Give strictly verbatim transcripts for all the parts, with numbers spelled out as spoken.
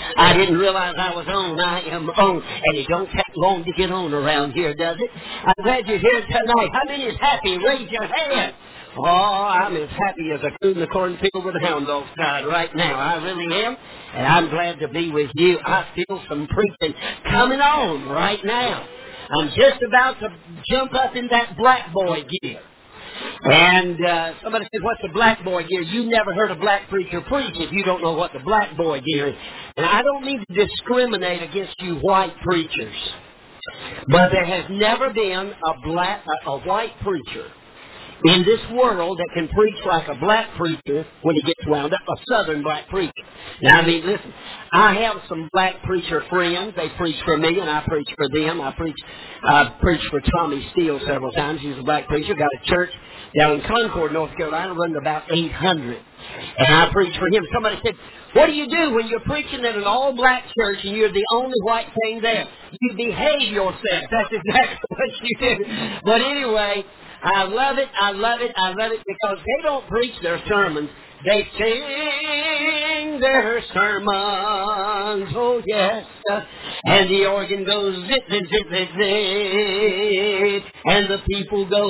I didn't realize I was on. I am on. And it don't take long to get on around here, does it? I'm glad you're here tonight. How many is happy? Raise your hand. Oh, I'm as happy as a coon in the cornfield with a hound dog tied right now. I really am. And I'm glad to be with you. I feel some preaching coming on right now. I'm just about to jump up in that black boy gear. And uh, somebody said, what's the black boy gear? You never heard a black preacher preach if you don't know what the black boy gear is. And I don't mean to discriminate against you white preachers. But there has never been a black, a, a white preacher in this world that can preach like a black preacher when he gets wound up, a southern black preacher. Now, I mean, listen, I have some black preacher friends. They preach for me, and I preach for them. I preach, I preached for Tommy Steele several times. He's a black preacher. Got a church down in Concord, North Carolina, running about eight hundred. And I preach for him. Somebody said, what do you do when you're preaching at an all-black church and you're the only white thing there? You behave yourself. That's exactly what you do. But anyway, I love it, I love it, I love it, because they don't preach their sermons. They sing their sermons, oh yes. And the organ goes zip, zip, zip, zip, zip. And the people go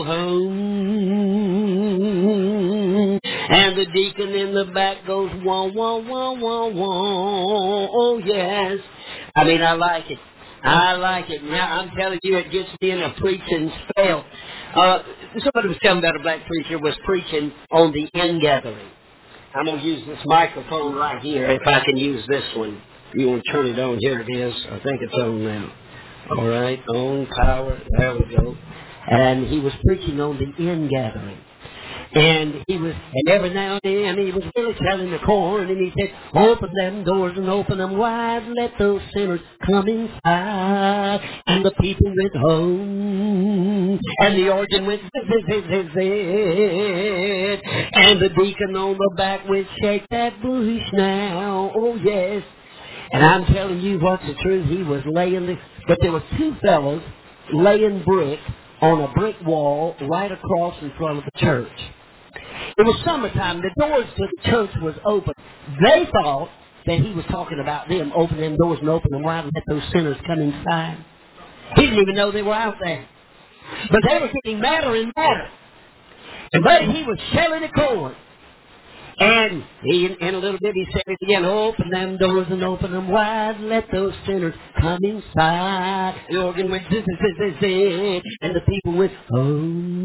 home. And the deacon in the back goes wah, wah, wah, wah, wah. Oh yes. I mean, I like it. I like it. Now, I'm telling you, it gets me in a preaching spell. Uh, somebody was telling me about a black preacher was preaching on the ingathering. I'm going to use this microphone right here, if I can use this one. You want to turn it on? Here it is. I think it's on now. All right, on, power, there we go. And he was preaching on the ingathering. And he was, and every now and then he was really telling the corn, and he said, open them doors and open them wide, let those sinners come inside. And the people went home, and the organ went zit, zit, zit, zit, zit. And the deacon on the back went, shake that bush now, oh yes. And I'm telling you what's the truth, he was laying the, but there were two fellows laying brick on a brick wall right across in front of the church. It was summertime. The doors to the church was open. They thought that he was talking about them. Open them doors and open them wide and let those sinners come inside. He didn't even know they were out there. But they were getting madder and madder. And buddy, he was shelling the corn. And he, in a little bit, he said it again, open them doors and open them wide, let those sinners come inside. The organ went zit, zit, zit, zit, and the people went, oh.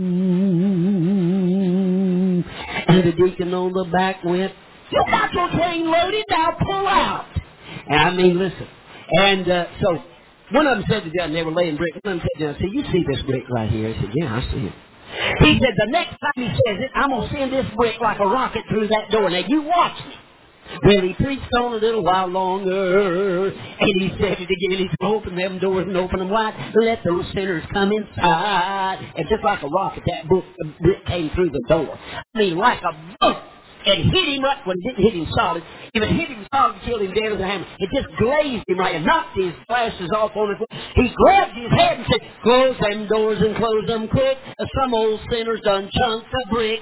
And the deacon on the back went, you got your train loaded, now pull out. And I mean, listen. And uh, so one of them said to the other, and they were laying brick, one of them said to the other, you see this brick right here? I said, yeah, I see it. He said, the next time he says it, I'm going to send this brick like a rocket through that door. Now, you watch me. Well, he preached on a little while longer, and he said it again. He said, open them doors and open them wide. Let those sinners come inside. And just like a rocket, that brick came through the door. I mean, like a boom. It hit him up when it didn't hit him solid. If it hit him solid, it killed him dead with a hammer. It just glazed him right and knocked his glasses off on his foot. He grabbed his head and said, close them doors and close them quick. Some old sinner's done chunked a brick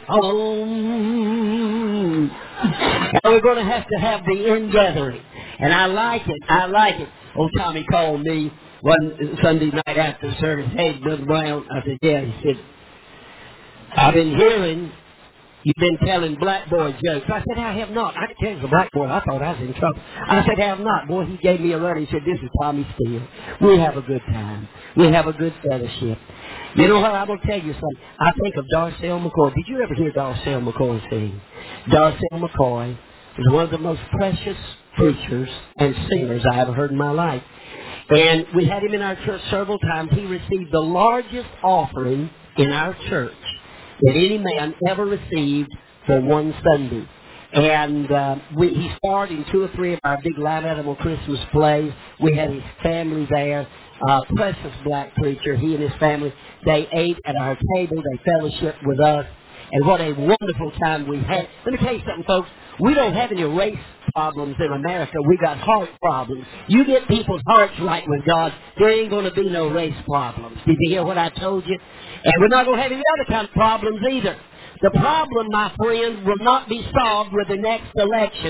home. Now we're going to have to have the ingathering. And I like it. I like it. Old Tommy called me one Sunday night after service. Hey, Brother Brown. I said, yeah. He said, I've been hearing you've been telling black boy jokes. I said, I have not. I can tell you the black boy. I thought I was in trouble. I said, I have not. Boy, he gave me a run. He said, this is Tommy Steele. We have a good time. We have a good fellowship. You know what? I'm going to tell you something. I think of Darcel McCoy. Did you ever hear Darcel McCoy sing? Darcel McCoy is one of the most precious preachers and singers I ever heard in my life. And we had him in our church several times. He received the largest offering in our church that any man ever received for one Sunday. And uh, we, he starred in two or three of our big live animal Christmas plays. We had his family there. Uh, precious black preacher, he and his family. They ate at our table. They fellowshiped with us. And what a wonderful time we had. Let me tell you something, folks. We don't have any race problems in America. We got heart problems. You get people's hearts right with God, there ain't going to be no race problems. Did you hear what I told you? And we're not going to have any other kind of problems either. The problem, my friend, will not be solved with the next election.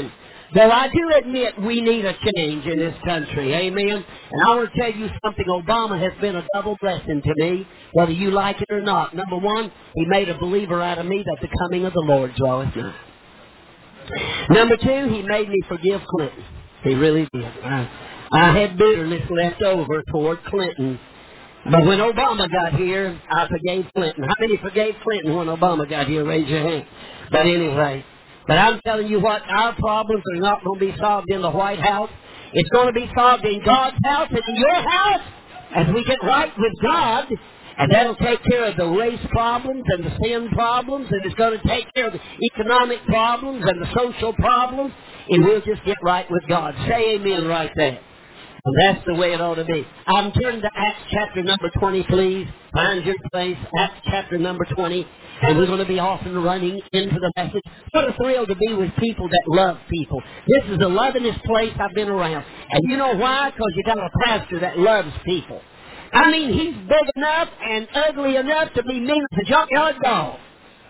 Though I do admit we need a change in this country. Amen. And I want to tell you something. Obama has been a double blessing to me, whether you like it or not. Number one, he made a believer out of me that the coming of the Lord draweth nigh. Number two, he made me forgive Clinton. He really did. I, I had bitterness left over toward Clinton. But when Obama got here, I forgave Clinton. How many forgave Clinton when Obama got here? Raise your hand. But anyway, but I'm telling you what, our problems are not going to be solved in the White House. It's going to be solved in God's house and in your house as we get right with God. And that'll take care of the race problems and the sin problems, and it's going to take care of the economic problems and the social problems, and we'll just get right with God. Say amen right there. And that's the way it ought to be. I'm turning to Acts chapter number twenty, please. Find your place, Acts chapter number twenty. And we're going to be off and running into the message. What a thrill to be with people that love people. This is the lovingest place I've been around. And you know why? Because you got a pastor that loves people. I mean, he's big enough and ugly enough to be mean as a junkyard dog.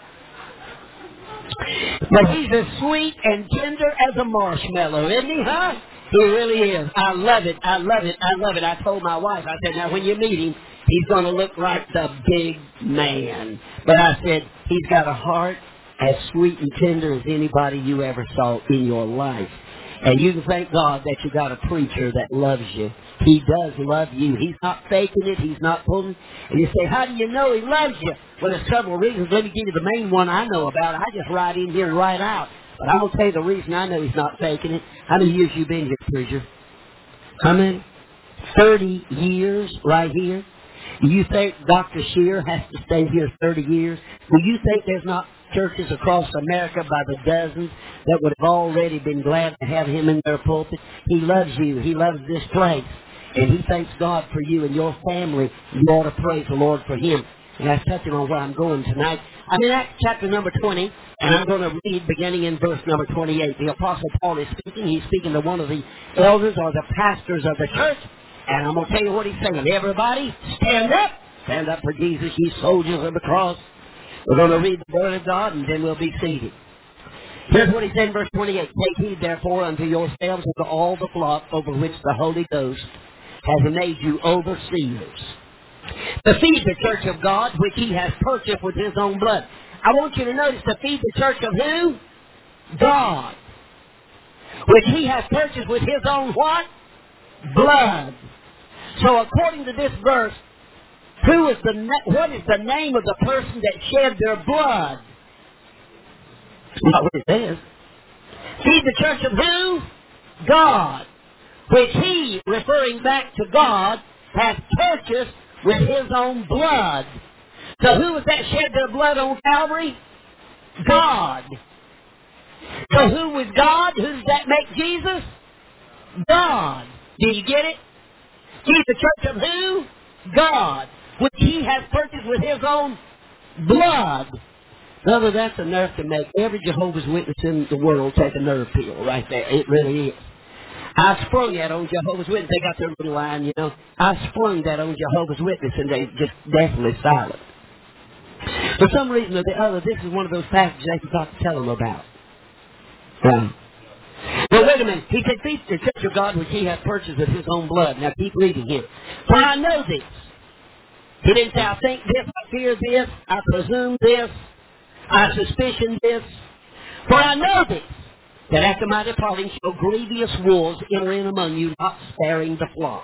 But he's as sweet and tender as a marshmallow, isn't he, huh? He really is. I love it. I love it. I love it. I told my wife, I said, now when you meet him, he's going to look like the big man. But I said, he's got a heart as sweet and tender as anybody you ever saw in your life. And you can thank God that you got a preacher that loves you. He does love you. He's not faking it. He's not pulling. And you say, how do you know he loves you? Well, there's several reasons. Let me give you the main one I know about. I just write in here and write out. But I'm going to tell you the reason I know he's not faking it. How many years you been here, preacher? How many? Thirty years right here. Do you think Doctor Shear has to stay here thirty years? Do you think there's not churches across America by the dozens that would have already been glad to have him in their pulpit? He loves you. He loves this place. And he thanks God for you and your family. You ought to praise the Lord for him. And that's touching on where I'm going tonight. I'm in Acts chapter number twenty, and I'm going to read beginning in verse number twenty-eight. The Apostle Paul is speaking. He's speaking to one of the elders or the pastors of the church. And I'm going to tell you what he's saying. Everybody, stand up. Stand up for Jesus, ye soldiers of the cross. We're going to read the word of God, and then we'll be seated. Here's what he said in verse twenty-eight. Take heed, therefore, unto yourselves and to all the flock over which the Holy Ghost has made you overseers, to feed the church of God, which he has purchased with his own blood. I want you to notice, to feed the church of who? God. Which he has purchased with his own what? Blood. So according to this verse, who is the na- what is the name of the person that shed their blood? That's not what it says. Feed the church of who? God. Which he, referring back to God, has purchased with his own blood. So who was that shed their blood on Calvary? God. So who was God? Who does that make Jesus? God. Did you get it? He's the church of who? God. Which he has purchased with his own blood. Brother, that's enough to make every Jehovah's Witness in the world take a nerve pill right there. It really is. I sprung that on Jehovah's Witness. They got their little line, you know. I sprung that on Jehovah's Witness, and they just deathly silent. For some reason or the other, this is one of those passages they forgot to tell them about. Yeah. Well, wait a minute. He said, feed the church of God which he hath purchased with his own blood. Now keep reading here. For I know this. He didn't say, I think this, I fear this, I presume this, I suspicion this. For I know this, that after my departing shall grievous wolves enter in among you, not sparing the flock.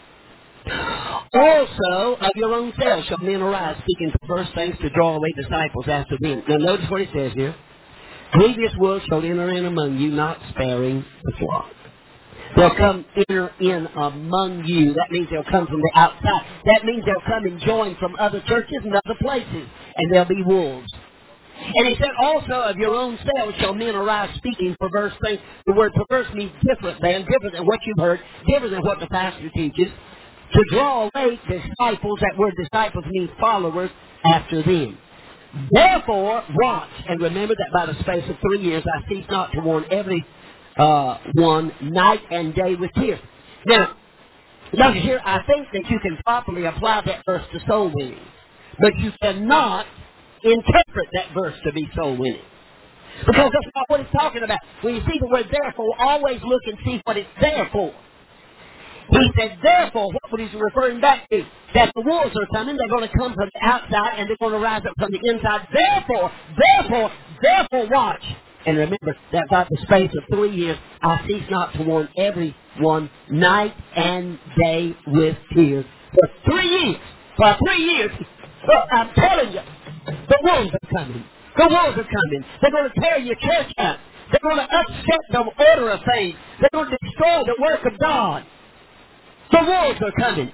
Also, of your own selves shall men arise, speaking perverse things to draw away disciples after them. Now notice what it says here. Grievous wolves shall enter in among you, not sparing the flock. They'll come enter in among you. That means they'll come from the outside. That means they'll come and join from other churches and other places, and they'll be wolves. And he said, also of your own selves shall men arise speaking perverse things. The word perverse means different than, different than what you've heard, different than what the pastor teaches. To draw away disciples, that word disciples means followers, after them. Therefore, watch, and remember that by the space of three years I cease not to warn every uh, one night and day with tears. Now, look here, I think that you can properly apply that verse to soul winning. But you cannot interpret that verse to be soul winning. Because that's not what it's talking about. When you see the word therefore, always look and see what it's there for. He said, therefore, what was he referring back to? That the wolves are coming, they're going to come from the outside, and they're going to rise up from the inside. Therefore, therefore, therefore, watch. And remember, that by the space of three years, I cease not to warn everyone night and day with tears. For three years, for three years, well, I'm telling you, the wolves are coming. The wolves are coming. They're going to tear your church up. They're going to upset the order of things. They're going to destroy the work of God. The wolves are coming.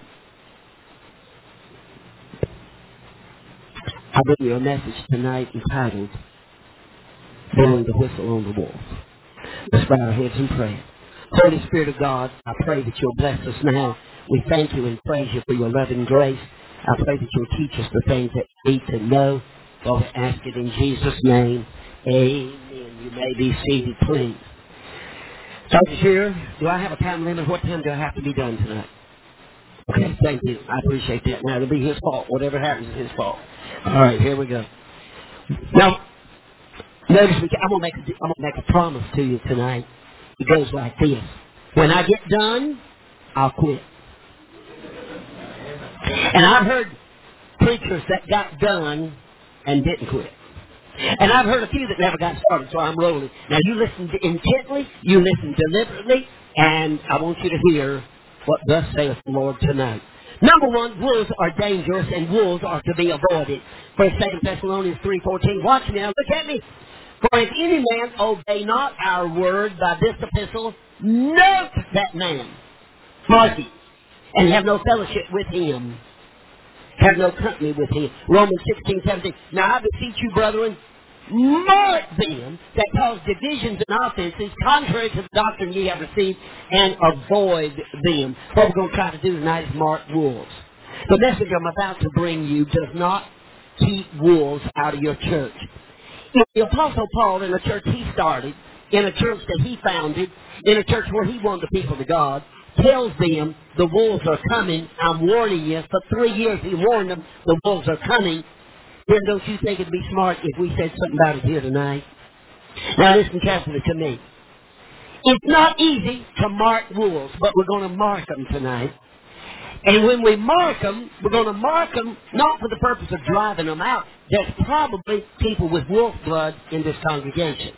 I bring you a message tonight entitled, Blowing the Whistle on the Wolves. Let's bow our heads and pray. Holy Spirit of God, I pray that you'll bless us now. We thank you and praise you for your loving grace. I pray that you'll teach us the things that we need to know. God, we ask it in Jesus' name. Amen. You may be seated, please. Doctor Shearer, do I have a time limit? What time do I have to be done tonight? Okay, thank you. I appreciate that. Now, it'll be his fault. Whatever happens is his fault. All right, here we go. Now, notice we, I'm going to make a, I'm going to make a promise to you tonight. It goes like this. When I get done, I'll quit. And I've heard preachers that got done and didn't quit. And I've heard a few that never got started, so I'm rolling. Now, you listen intently, you listen deliberately, and I want you to hear what thus saith the Lord tonight. Number one, wolves are dangerous, and wolves are to be avoided. First, Second Thessalonians three fourteen. Watch me now. Look at me. For if any man obey not our word by this epistle, note that man, mark it, and have no fellowship with him. Have no company with him. Romans sixteen seventeen. Now I beseech you, brethren, mark them that cause divisions and offenses contrary to the doctrine ye have received, and avoid them. What we're going to try to do tonight is mark wolves. The message I'm about to bring you does not keep wolves out of your church. If the Apostle Paul, in a church he started, in a church that he founded, in a church where he won the people to God, tells them the wolves are coming, I'm warning you. For three years he warned them the wolves are coming. Then don't you think it'd be smart if we said something about it here tonight? Now listen carefully to me. It's not easy to mark wolves, but we're going to mark them tonight. And when we mark them, we're going to mark them not for the purpose of driving them out. There's probably people with wolf blood in this congregation.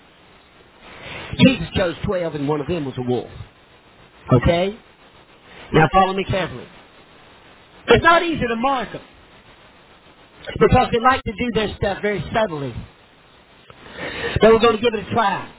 Jesus chose twelve, and one of them was a wolf. Okay? Now follow me carefully. It's not easy to mark them, because they like to do their stuff very subtly. So we're going to give it a try.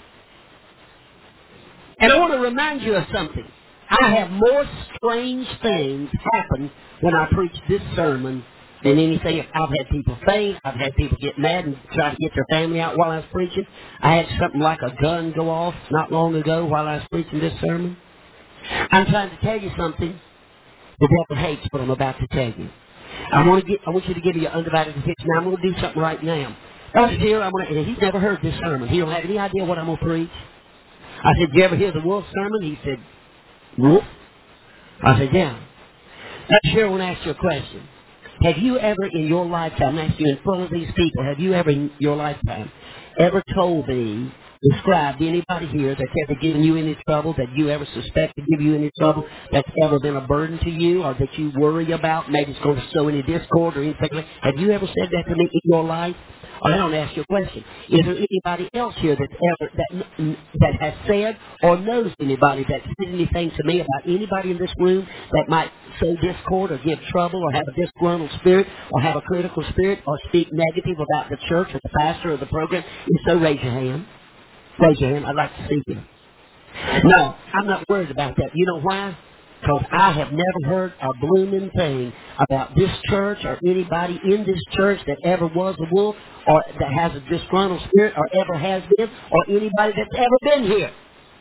And I want to remind you of something. I have more strange things happen when I preach this sermon than anything. I've had people faint. I've had people get mad and try to get their family out while I was preaching. I had something like a gun go off not long ago while I was preaching this sermon. I'm trying to tell you something. The devil hates what I'm about to tell you. I want to get. I want you to give me your undivided attention. Now I'm going to do something right now. Doctor Shearer, I'm going to. He's never heard this sermon. He don't have any idea what I'm going to preach. I said, "Did you ever hear the wolf sermon?" He said, "Wolf." I said, "Yeah." Doctor Shearer, I want to ask you a question. Have you ever in your lifetime, I'm asking you in front of these people, have you ever in your lifetime ever told me, described anybody here that's ever given you any trouble, that you ever suspect to give you any trouble, that's ever been a burden to you, or that you worry about, maybe it's going to sow any discord or anything like that? Have you ever said that to me in your life? Or I don't ask you a question. Is there anybody else here that's ever, that, that has said or knows anybody that said anything to me about anybody in this room that might sow discord or give trouble or have a disgruntled spirit or have a critical spirit or speak negative about the church or the pastor or the program? If so, raise your hand. Raise your hand. I'd like to see you. No, I'm not worried about that. You know why? Because I have never heard a blooming thing about this church or anybody in this church that ever was a wolf or that has a disgruntled spirit or ever has been or anybody that's ever been here.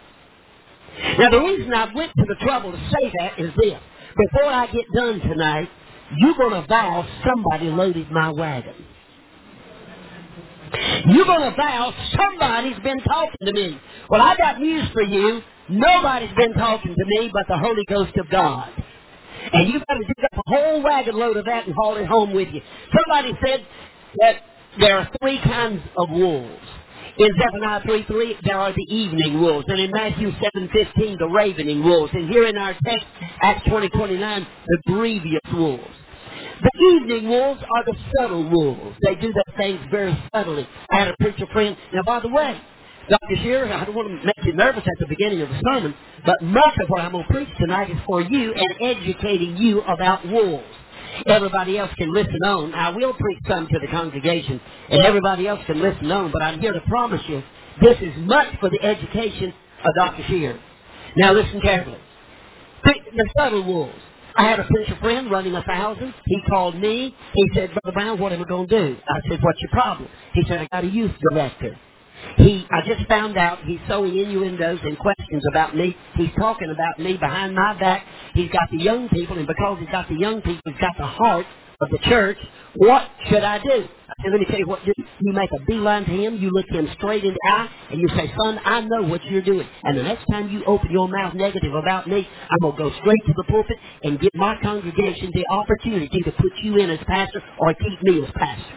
Now, the reason I went to the trouble to say that is this. Before I get done tonight, you're going to vow somebody loaded my wagon. You're going to vow somebody's been talking to me. Well, I got news for you. Nobody's been talking to me but the Holy Ghost of God. And you've got to dig up a whole wagon load of that and haul it home with you. Somebody said that there are three kinds of wolves. In Zephaniah three three, there are the evening wolves. And in Matthew seven fifteen, the ravening wolves. And here in our text, Acts twenty twenty-nine, the grievous wolves. The evening wolves are the subtle wolves. They do their things very subtly. I had a preacher friend. Now, by the way, Doctor Shearer, I don't want to make you nervous at the beginning of the sermon, but much of what I'm going to preach tonight is for you and educating you about wolves. Everybody else can listen on. I will preach some to the congregation, and everybody else can listen on, but I'm here to promise you this is much for the education of Doctor Shearer. Now, listen carefully. The subtle wolves. I had a preacher friend running a thousand. He called me. He said, Brother Brown, what am I going to do? I said, what's your problem? He said, I got a youth director. He, I just found out he's sowing innuendos and questions about me. He's talking about me behind my back. He's got the young people, and because he's got the young people, he's got the heart of the church. What should I do? I said, let me tell you what to do. You make a beeline to him, you look him straight in the eye, and you say, son, I know what you're doing. And the next time you open your mouth negative about me, I'm going to go straight to the pulpit and give my congregation the opportunity to put you in as pastor or keep me as pastor.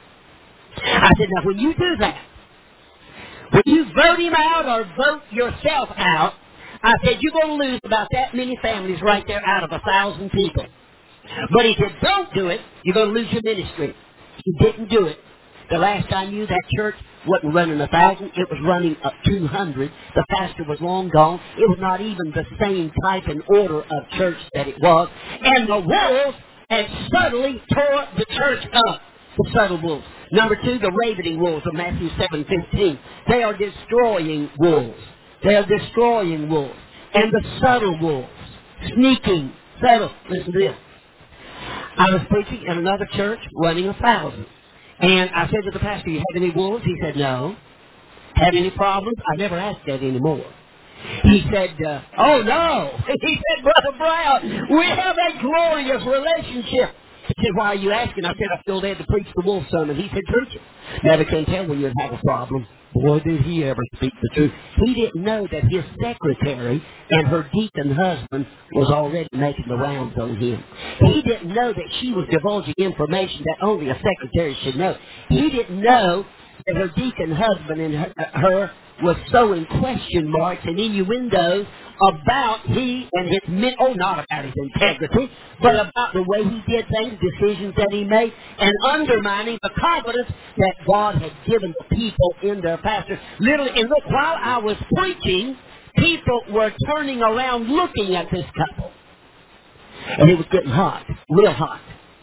I said, now when you do that, when you vote him out or vote yourself out, I said, you're going to lose about that many families right there out of a thousand people. But if you don't do it, you're going to lose your ministry. He didn't do it. The last I knew, that church wasn't running a thousand. It was running up two hundred. The pastor was long gone. It was not even the same type and order of church that it was. And the wolves had subtly tore the church up. The subtle wolves. Number two, the ravening wolves of Matthew seven fifteen. They are destroying wolves. They are destroying wolves. And the subtle wolves. Sneaking. Subtle. Listen to this. I was preaching in another church running a thousand. And I said to the pastor, you have any wolves? He said, no. Have any problems? I never asked that anymore. He said, uh, oh no. He said, Brother Brown, we have a glorious relationship. He said, why are you asking? I said, I feel led to preach the wolf sermon. He said, preach it. Never can tell when you have a problem. Boy, did he ever speak the truth. He didn't know that his secretary and her deacon husband was already making the rounds on him. He didn't know that she was divulging information that only a secretary should know. He didn't know that her deacon husband and her, her was sowing question marks and innuendos about he and his men, oh, not about his integrity, but about the way he did things, decisions that he made, and undermining the confidence that God had given the people in their pastor. Literally, and look, while I was preaching, people were turning around looking at this couple. And it was getting hot, real hot.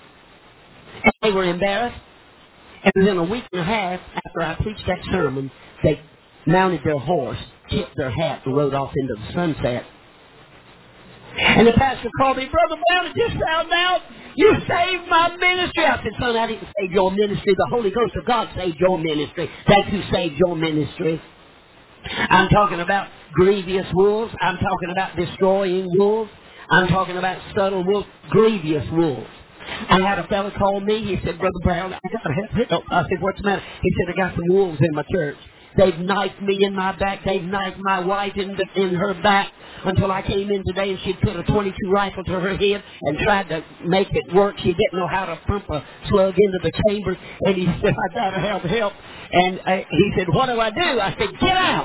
And they were embarrassed. And within a week and a half after I preached that sermon, they mounted their horse, tipped their hat, and rode off into the sunset. And the pastor called me, Brother Brown, it just found out you saved my ministry. I said, son, I didn't save your ministry. The Holy Ghost of God saved your ministry. That's who saved your ministry. I'm talking about grievous wolves. I'm talking about destroying wolves. I'm talking about subtle wolves, grievous wolves. I had a fellow call me. He said, Brother Brown, I got to help. I said, what's the matter? He said, I got some wolves in my church. They've knifed me in my back. They've knifed my wife in, the, in her back until I came in today and she'd put a twenty-two rifle to her head and tried to make it work. She didn't know how to pump a slug into the chamber. And he said, I got to have help. And I, he said, what do I do? I said, get out.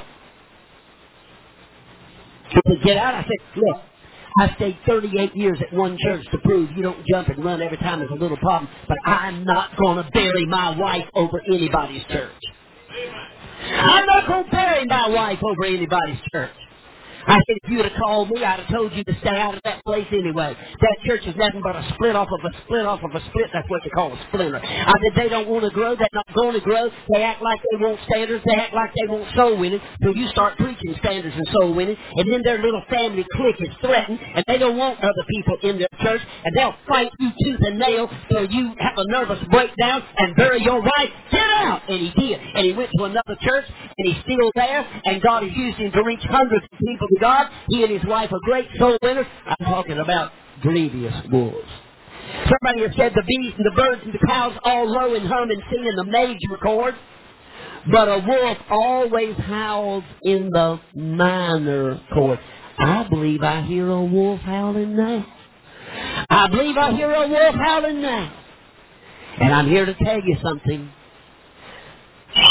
He said, get out? I said, look. I stayed thirty-eight years at one church to prove you don't jump and run every time there's a little problem. But I'm not going to bury my wife over anybody's church. I'm not going to bury my wife over anybody's church. I said, if you would have called me, I'd have told you to stay out of that place anyway. That church is nothing but a split off of a split off of a split. That's what they call a splinter. I said, they don't want to grow. They're not going to grow. They act like they want standards. They act like they want soul winning. So you start preaching standards and soul winning. And then their little family clique is threatened. And they don't want other people in their church. And they'll fight you tooth and nail till you have a nervous breakdown and bury your wife. Get out! And he did. And he went to another church. And he's still there. And God has used him to reach hundreds of people. God, he and his wife are great soul winners. I'm talking about grievous wolves. Somebody has said the bees and the birds and the cows all low and hum and sing in the major chord, but a wolf always howls in the minor chord. I believe I hear a wolf howling now. I believe I hear a wolf howling now. And I'm here to tell you something.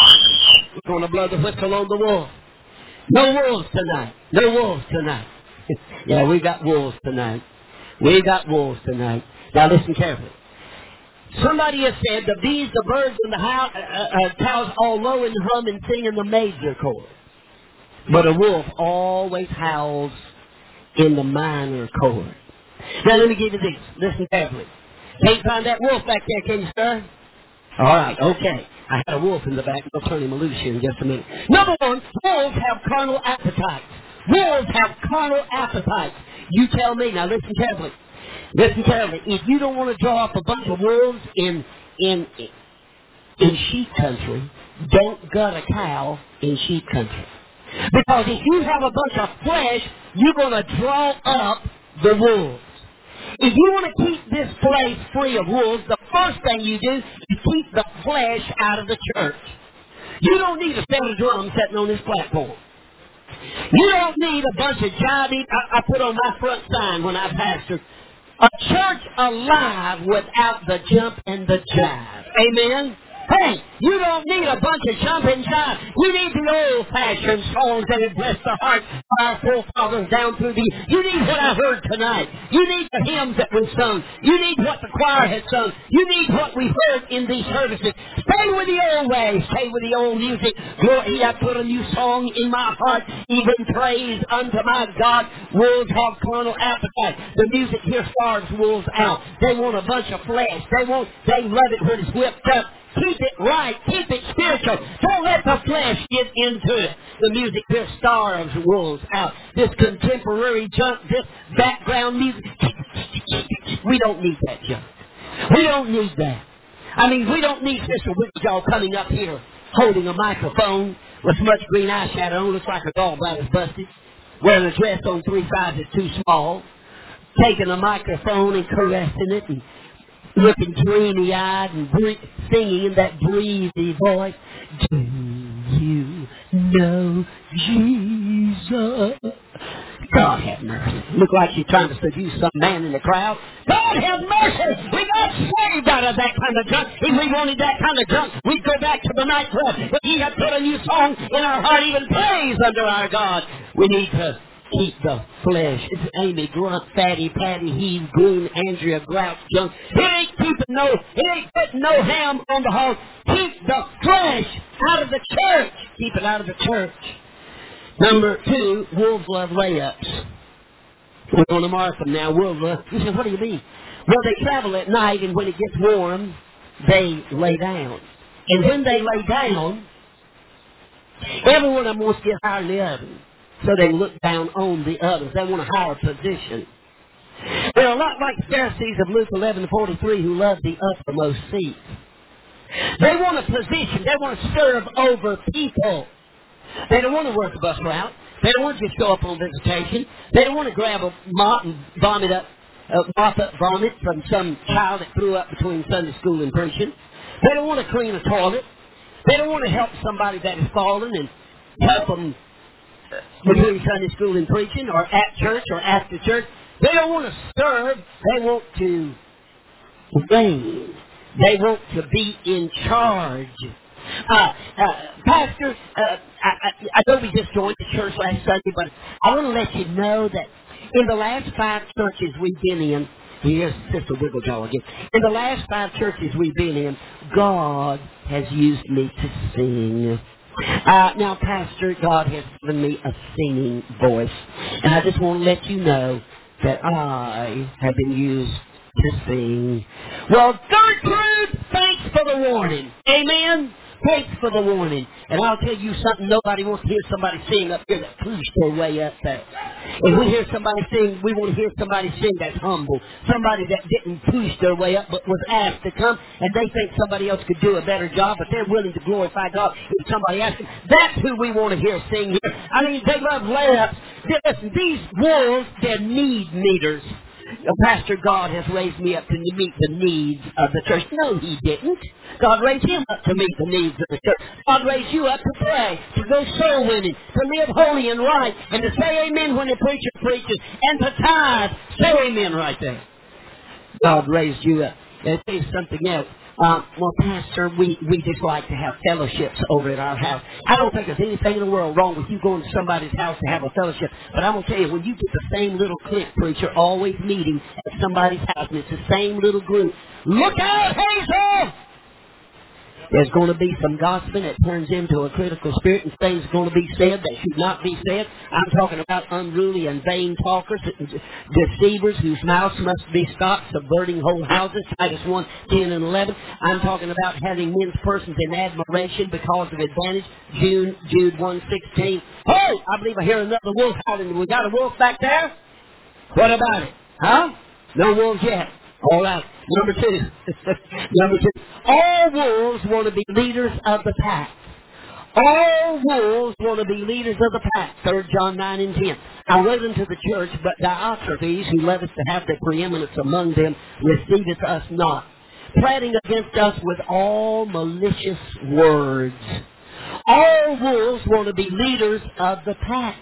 We're going to blow the whistle on the wolf. No wolves tonight. No wolves tonight. Yeah, we got wolves tonight. We got wolves tonight. Now listen carefully. Somebody has said the bees, the birds, and the how, uh, uh, cows all low and hum and sing in the major chord. But a wolf always howls in the minor chord. Now let me give you this. Listen carefully. Can't find that wolf back there, can you, sir? All right, okay. I had a wolf in the back. I'll turn him loose here in just a minute. Number one, wolves have carnal appetites. Wolves have carnal appetites. You tell me. Now listen carefully. Listen carefully. If you don't want to draw up a bunch of wolves in in in sheep country, don't gut a cow in sheep country. Because if you have a bunch of flesh, you're going to draw up the wolves. If you want to keep this place free of wolves, the first thing you do is keep the flesh out of the church. You don't need a set of drums sitting on this platform. You don't need a bunch of jiving. I, I put on my front sign when I pastored, a church alive without the jump and the jive. Amen? Hey, you don't need a bunch of jump and jive. You need the old-fashioned songs that have blessed the heart of our forefathers down through the... You need what I heard tonight. You need the hymns that were sung. You need what the choir had sung. You need what we heard in these services. Stay with the old ways. Stay with the old music. Glory, I put a new song in my heart. Even praise unto my God. Wolves have carnal appetite. The music here starves wolves out. They want a bunch of flesh. They want... They love it when it's whipped up. Keep it right. Keep it spiritual. Don't let the flesh get into it. The music here starves wolves out. This contemporary junk, this background music. We don't need that junk. We don't need that. I mean, we don't need Sister Wiggles coming up here holding a microphone with much green eyeshadow on, looks like her gallbladder's busted, wearing a dress on three sizes too small, taking a microphone and caressing it and looking dreamy-eyed and bre- singing in that breezy voice. Do you know Jesus? God have mercy. Look like she's trying to seduce some man in the crowd. God have mercy. We got saved out of that kind of junk. If we wanted that kind of junk, we'd go back to the nightclub. But He had put a new song in our heart, even praise under our God. We need to keep the flesh. It's Amy Grunt, Fatty, Patty, Heave, Green, Andrea, Grouch, Junk. It ain't keeping no, it ain't putting no ham on the hog. Keep the flesh out of the church. Keep it out of the church. Number two, wolves love layups. We're going to mark them now. Wolves love. You say, what do you mean? Well, they travel at night, and when it gets warm, they lay down. And when they lay down, every one of them wants to get higher than the other. So they look down on the others. They want a higher position. They're a lot like the Pharisees of Luke eleven forty-three who love the uppermost seat. They want a position. They want to serve over people. They don't want to work a bus route. They don't want to just show up on visitation. They don't want to grab a mop and vomit up, uh, mop up vomit from some child that threw up between Sunday school and preaching. They don't want to clean a toilet. They don't want to help somebody that has fallen and help them between Sunday school and preaching, or at church, or after church. They don't want to serve. They want to reign. They want to be in charge. Uh, uh, Pastor, uh, I, I, I know we just joined the church last Sunday, but I want to let you know that in the last five churches we've been in, here's Sister Wigglejaw again. In the last five churches we've been in, God has used me to sing. Uh, now, Pastor, God has given me a singing voice, and I just want to let you know that I have been used to sing. Well, Gertrude, thanks for the warning. Amen? Thanks for the warning. And I'll tell you something, nobody wants to hear somebody sing up here that pushed their way up there. If we hear somebody sing, we want to hear somebody sing that's humble. Somebody that didn't push their way up but was asked to come, and they think somebody else could do a better job, but they're willing to glorify God if somebody asks them. That's who we want to hear sing here. I mean, they love layups. Listen, these wolves, they're need meters. Pastor, God has raised me up to meet the needs of the church. No, He didn't. God raised him up to meet the needs of the church. God raised you up to pray, to go soul winning, to live holy and right, and to say amen when the preacher preaches, and to tithe. Say amen right there. God raised you up. And say something else. Uh, well, Pastor, we, we just like to have fellowships over at our house. I don't think there's anything in the world wrong with you going to somebody's house to have a fellowship. But I'm going to tell you, when you get the same little clique preacher always meeting at somebody's house, and it's the same little group, look out, Hazel! There's going to be some gossiping that turns into a critical spirit, and things going to be said that should not be said. I'm talking about unruly and vain talkers, deceivers whose mouths must be stopped, subverting whole houses, Titus one, ten, and eleven. I'm talking about having men's persons in admiration because of advantage, Jude, Jude one, sixteen. Hey, I believe I hear another wolf howling. We got a wolf back there? What about it? Huh? No wolves yet. All right. Number two. Number two. All wolves want to be leaders of the pack. All wolves want to be leaders of the pack. Third John nine and ten. I wrote unto the church, but Diotrephes, who led us to have the preeminence among them, receiveth us not, prating against us with all malicious words. All wolves want to be leaders of the pack.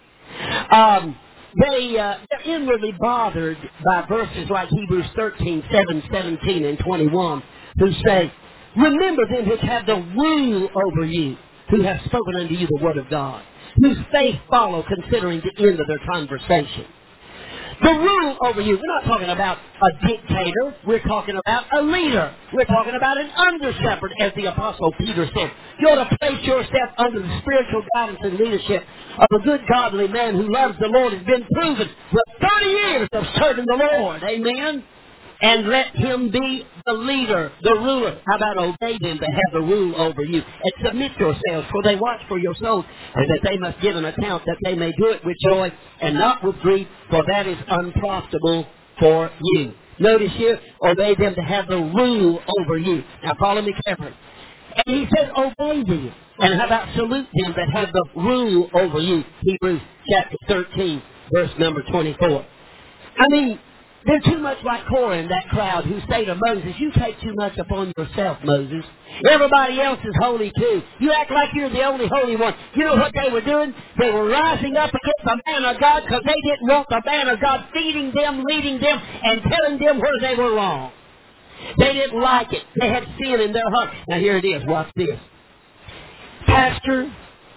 Um, they, uh, they're inwardly bothered by verses like Hebrews thirteen, seven, seventeen, and twenty-one, who say, remember them which have the rule over you, who have spoken unto you the word of God, whose faith follow considering the end of their conversation. The rule over you, we're not talking about a dictator. We're talking about a leader. We're talking about an under-shepherd, as the Apostle Peter said. You ought to place yourself under the spiritual guidance and leadership of a good, godly man who loves the Lord, has been proven with thirty years of serving the Lord. Amen? And let him be the leader, the ruler. How about obey them to have the rule over you? And submit yourselves, for they watch for your souls, and that they must give an account, that they may do it with joy and not with grief, for that is unprofitable for you. Notice here, obey them to have the rule over you. Now follow me carefully. And he says, obey them. And how about salute them that have the rule over you? Hebrews chapter thirteen, verse number twenty-four. I mean, they're too much like Korah and that crowd who say to Moses, you take too much upon yourself, Moses. Everybody else is holy too. You act like you're the only holy one. You know what they were doing? They were rising up against the man of God because they didn't want the man of God feeding them, leading them, and telling them where they were wrong. They didn't like it. They had sin in their heart. Now here it is. Watch this. Pastor,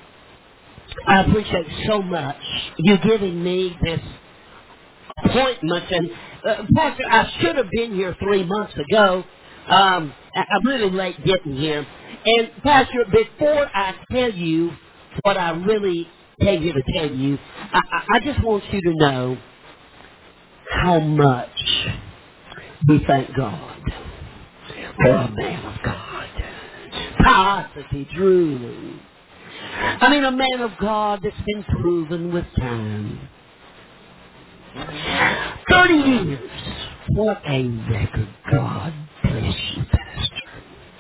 I appreciate so much you giving me this appointment. And uh, Pastor, I should have been here three months ago. Um, I, I'm really late getting here. And Pastor, before I tell you what I really came here to tell you, I, I, I just want you to know how much we thank God for a man of God. Positively, truly. I mean, a man of God that's been proven with time. Thirty years. What a record. God bless you, Pastor.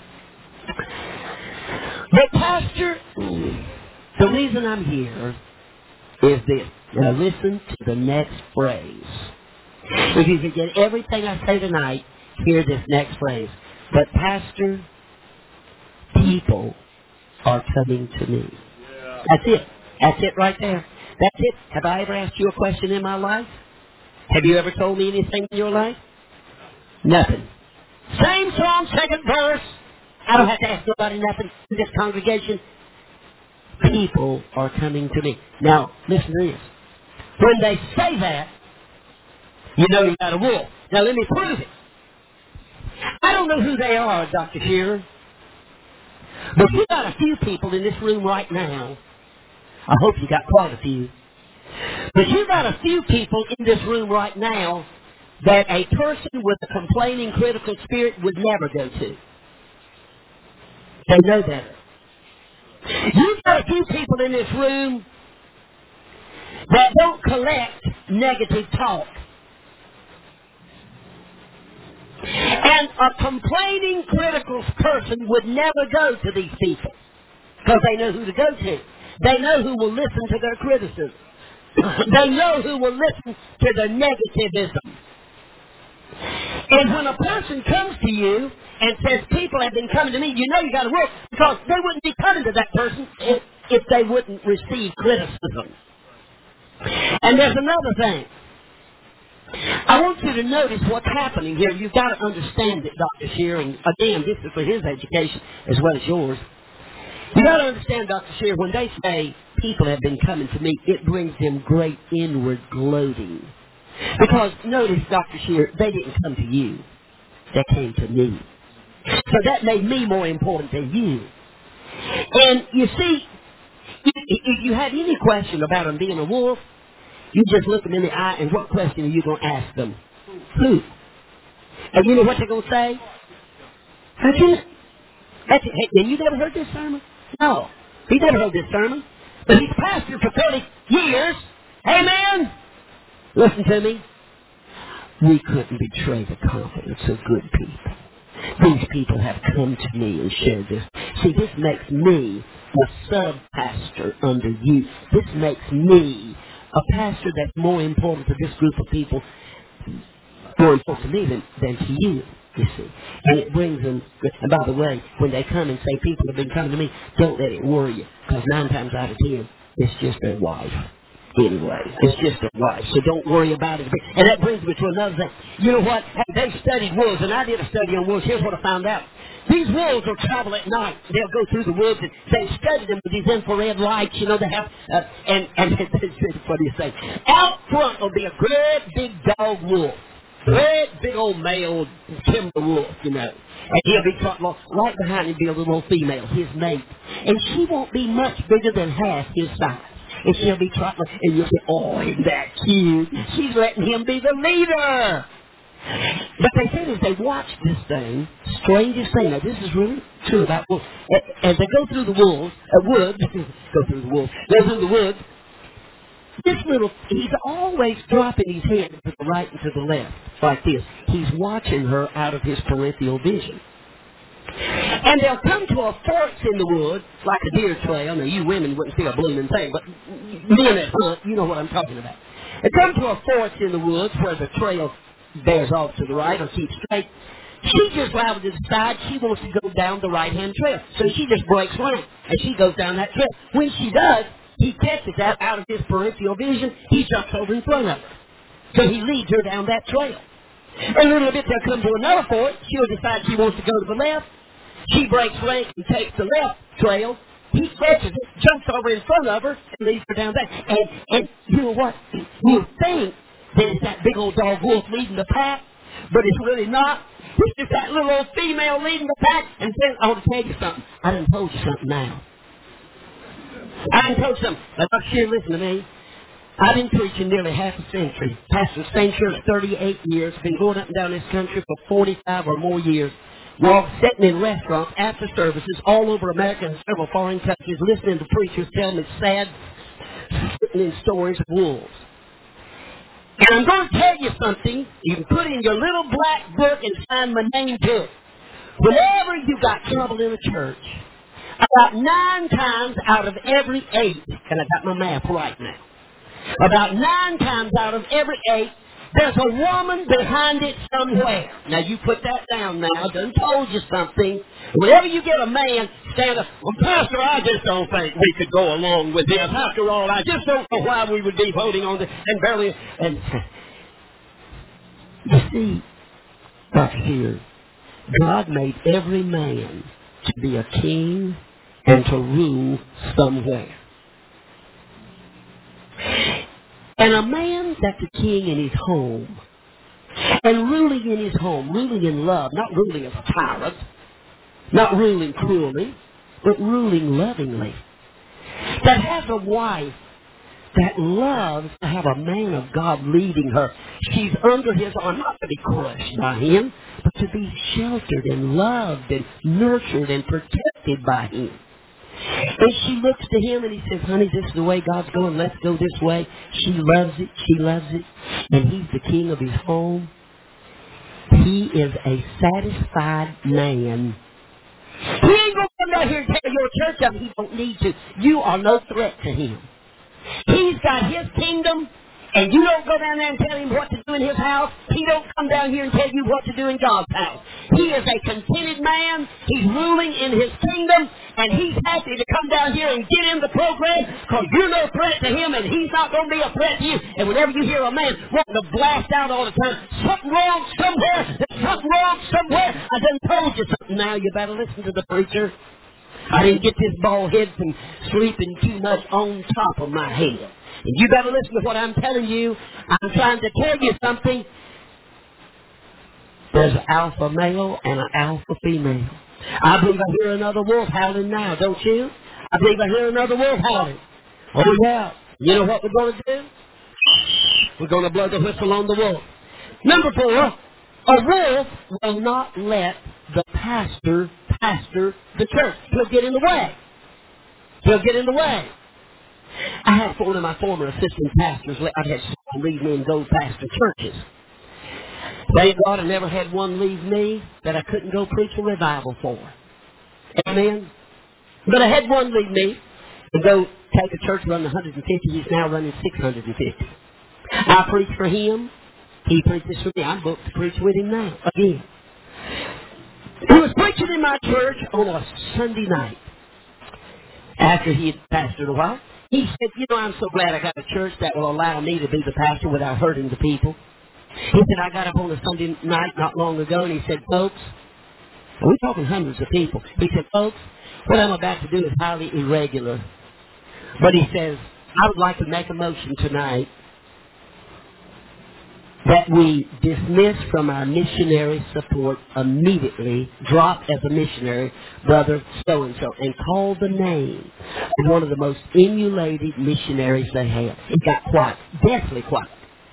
But Pastor, the reason I'm here is this. Now listen to the next phrase. If you can get everything I say tonight, hear this next phrase. But Pastor, people are coming to me. That's it. That's it right there. That's it. Have I ever asked you a question in my life? Have you ever told me anything in your life? Nothing. Same song, second verse. I don't have to ask nobody nothing in this congregation. People are coming to me. Now, listen to this. When they say that, you know you got a wolf. Now, let me prove it. I don't know who they are, Doctor Shearer. But you got a few people in this room right now. I hope you got quite a few. But you got a few people in this room right now that a person with a complaining, critical spirit would never go to. They know better. You've got a few people in this room that don't collect negative talk. And a complaining, critical person would never go to these people because they know who to go to. They know who will listen to their criticism. They know who will listen to their negativism. And when a person comes to you and says, people have been coming to me, you know you got to work, because they wouldn't be coming to that person if, if they wouldn't receive criticism. And there's another thing. I want you to notice what's happening here. You've got to understand it, Doctor Shear, and again, this is for his education as well as yours. You've got to understand, Doctor Shear, when they say people have been coming to me, it brings them great inward gloating. Because notice, Doctor Shear, they didn't come to you. They came to me. So that made me more important than you. And you see, if you had any question about them being a wolf, you just look them in the eye, and what question are you going to ask them? Who? And you know what they're going to say? How can it? That's it. Hey, and you never heard this sermon? No. He never heard this sermon. But he's pastored for thirty years. Amen? Listen to me. We couldn't betray the confidence of good people. These people have come to me and shared this. See, this makes me a sub-pastor under you. This makes me a pastor that's more important to this group of people, more important to me than, than to you, you see. And it brings them, and by the way, when they come and say people have been coming to me, don't let it worry you, because nine times out of ten, it's just their wife. Anyway, it's just a wife, so don't worry about it. And that brings me to another thing. You know what? They've studied wolves, and I did a study on wolves. Here's what I found out. These wolves will travel at night. They'll go through the woods, and they study them with these infrared lights. You know, they have, uh, and, and what do you say? Out front will be a great big dog wolf. Great big old male timber wolf, you know. And he'll be caught right behind him be a little old female, his mate. And she won't be much bigger than half his size. And she'll be trotting, and you'll say, oh, isn't that cute? She's letting him be the leader. But they said as they watch this thing, strangest thing, now this is really true about wolves. As they go through the wolves, uh, woods, go through the wolves, go through the woods, this little, he's always dropping his head to the right and to the left, like this. He's watching her out of his peripheral vision. And they'll come to a fork in the woods, like a deer trail. Now, you women wouldn't see a blooming thing, but men that hunt, you know what I'm talking about. They come to a fork in the woods where the trail bears off to the right or keeps straight. She just rather to decide she wants to go down the right-hand trail. So she just breaks rank, and she goes down that trail. When she does, he catches that out of his peripheral vision. He jumps over in front of her. So he leads her down that trail. And a little bit, they'll come to another fork. She'll decide she wants to go to the left. She breaks rank and takes the left trail. He catches it, jumps over in front of her, and leads her down that. And, and you know what? You think that it's that big old dog wolf leading the pack, but it's really not. It's just that little old female leading the pack. And then I want to tell you something. I done told you something now. I done told you something. But up here, listen to me. I've been preaching nearly half a century. Pastored the same church thirty-eight years. Been going up and down this country for forty-five or more years. While sitting in restaurants after services all over America and several foreign countries, listening to preachers tell me sad, sickening stories of wolves. And I'm going to tell you something. You can put in your little black book and sign my name to it. Whenever you got trouble in a church, about nine times out of every eight, and I got my math right now, about nine times out of every eight, there's a woman behind it somewhere. Now, you put that down now. I done told you something. Whenever you get a man stand up, well, Pastor, I just don't think we could go along with this. After all, I just don't know why we would be voting on this. And barely, and you see, up here, God made every man to be a king and to rule somewhere. And a man that's a king in his home, and ruling in his home, ruling in love, not ruling as a tyrant, not ruling cruelly, but ruling lovingly, that has a wife that loves to have a man of God leading her. She's under his arm, not to be crushed by him, but to be sheltered and loved and nurtured and protected by him. And she looks to him and he says, honey, this is the way God's going. Let's go this way. She loves it. She loves it. And he's the king of his home. He is a satisfied man. He ain't going to come down here and tell your church up. He don't need to. You are no threat to him. He's got his kingdom, and you don't go down there and tell him what to do in his house. He he don't come down here and tell you what to do in God's house. He is a contented man. He's ruling in his kingdom, and he's happy to come down here and get in the program because you're no threat to him, and he's not going to be a threat to you. And whenever you hear a man wanting to blast out all the time, something wrong somewhere, there's something wrong somewhere, I done told you something now. You better listen to the preacher. I didn't get this bald head from sleeping too much on top of my head. And you better listen to what I'm telling you. I'm trying to tell you something. There's an alpha male and an alpha female. I believe I hear another wolf howling now, don't you? I believe I hear another wolf howling. Oh, yeah. You know what we're going to do? We're going to blow the whistle on the wolf. Number four, a wolf will not let the pastor pastor the church. He'll get in the way. He'll get in the way. I had one of my former assistant pastors, I'd had someone leave me and go pastor churches. Thank God I never had one leave me that I couldn't go preach a revival for. Amen? But I had one leave me and go take a church running one hundred fifty. He's now running six hundred fifty. I preach for him. He preaches for me. I'm booked to preach with him now. Again. He was preaching in my church on a Sunday night. After he had pastored a while, he said, you know, I'm so glad I got a church that will allow me to be the pastor without hurting the people. He said, I got up on a Sunday night not long ago, and he said, folks, we're talking hundreds of people. He said, folks, what I'm about to do is highly irregular. But he says, I would like to make a motion tonight that we dismiss from our missionary support immediately, drop as a missionary, brother so-and-so, and call the name of one of the most emulated missionaries they have. It got quiet, deathly quiet.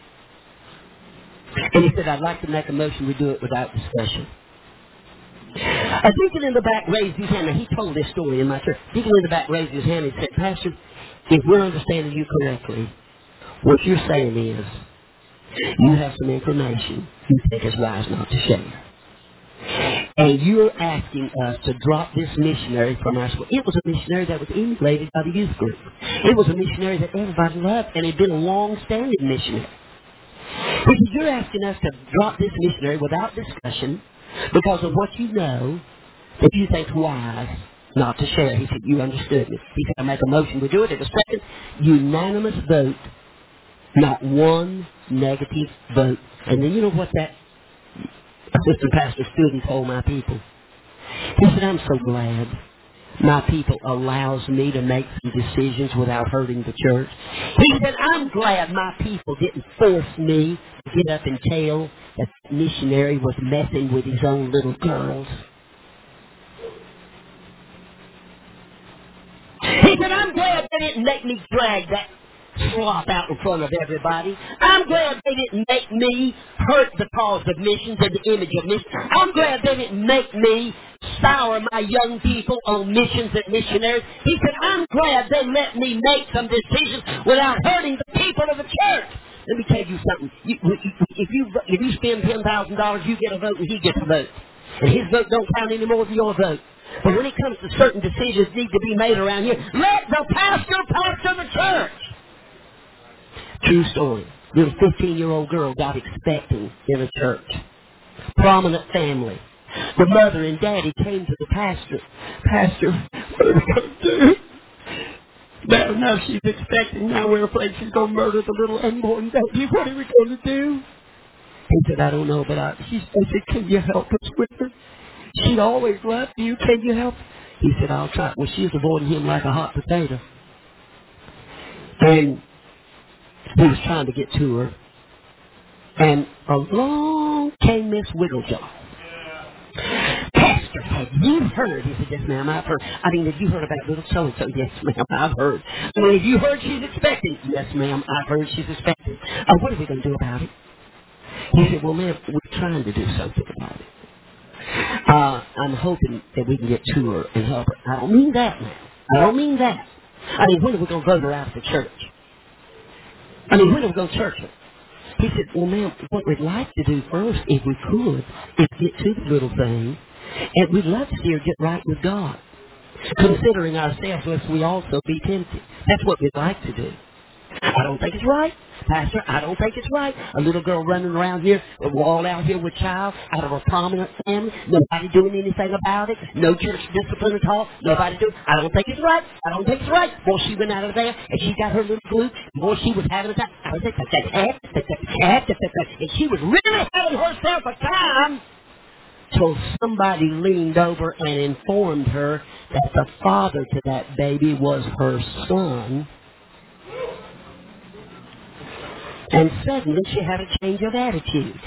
And he said, I'd like to make a motion we do it without discussion. A deacon in the back raised his hand, and he told this story in my church. A deacon in the back raised his hand and said, Pastor, if we're understanding you correctly, what you're saying is, you have some information you think is wise not to share. And you're asking us to drop this missionary from our school. It was a missionary that was emulated by the youth group. It was a missionary that everybody loved, and had been a long-standing missionary. He said, you're asking us to drop this missionary without discussion because of what you know that you think's wise not to share. He said, you understood me. He said, I make a motion. We do it at a second unanimous vote. Not one negative vote. And then you know what that assistant pastor stood and told my people? He said, I'm so glad my people allows me to make some decisions without hurting the church. He said, I'm glad my people didn't force me to get up and tell that the missionary was messing with his own little girls. He said, I'm glad they didn't make me drag that slop out in front of everybody. I'm glad they didn't make me hurt the cause of missions and the image of missions. I'm glad they didn't make me sour my young people on missions and missionaries. He said, I'm glad they let me make some decisions without hurting the people of the church. Let me tell you something. You, if you if you spend ten thousand dollars, you get a vote and he gets a vote. And his vote don't count any more than your vote. But when it comes to certain decisions need to be made around here, let the pastor pastor the church. True story. Little fifteen-year-old girl got expecting in a church. Prominent family. The mother and daddy came to the pastor. Pastor, what are we going to do? Now, now she's expecting. Now we're afraid she's going to murder the little unborn baby. What are we going to do? He said, I don't know, but I, she, I said, can you help us with her? She always loved you. Can you help? He said, I'll try. Well, she was avoiding him like a hot potato. And he was trying to get to her. And along came Miss Wigglejaw. Pastor, have you heard? He said, yes, ma'am, I've heard. I mean, have you heard about little so-and-so? Yes, ma'am, I've heard. I mean, have you heard she's expecting? Yes, ma'am, I've heard she's expecting. Uh, what are we going to do about it? He said, well, ma'am, we're trying to do something about it. Uh, I'm hoping that we can get to her and help her. I don't mean that, ma'am. I don't mean that. I mean, when are we going to vote her out of the church? I mean, when are we going to church her? He said, well, ma'am, what we'd like to do first, if we could, is get to the little thing, and we'd love to see her get right with God, considering ourselves lest we also be tempted. That's what we'd like to do. I don't think it's right. Pastor, I don't think it's right. A little girl running around here, all out here with child, out of a prominent family, nobody doing anything about it, no church discipline at all, nobody doing I don't think it's right. I don't think it's right. Boy, she went out of there, and she got her little glue. Boy, she was having a time. I was like, that cat, that cat, and she was really having herself a time till somebody leaned over and informed her that the father to that baby was her son. And suddenly she had a change of attitude.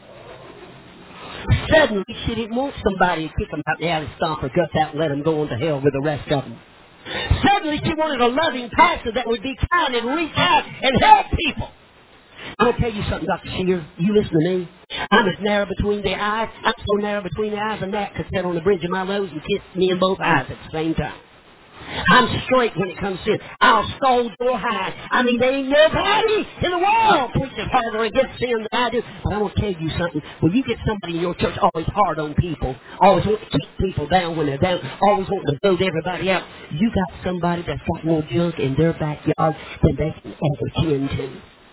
Suddenly she didn't want somebody to kick them out the alley, stomp her guts out, and let them go on to hell with the rest of them. Suddenly she wanted a loving pastor that would be kind and reach out and help people. I'm going to tell you something, Doctor Shear. You listen to me. I'm as narrow between the eyes. I'm so narrow between the eyes, and that could sit on the bridge of my nose and kiss me in both eyes at the same time. I'm straight when it comes to it. I'll scold your high. I mean, there ain't nobody in the world preaches harder against sin than I do. But I'm going to tell you something. When you get somebody in your church always hard on people, always want to keep people down when they're down, always want to vote everybody out, you got somebody that's got more junk in their backyard than they can ever tend to.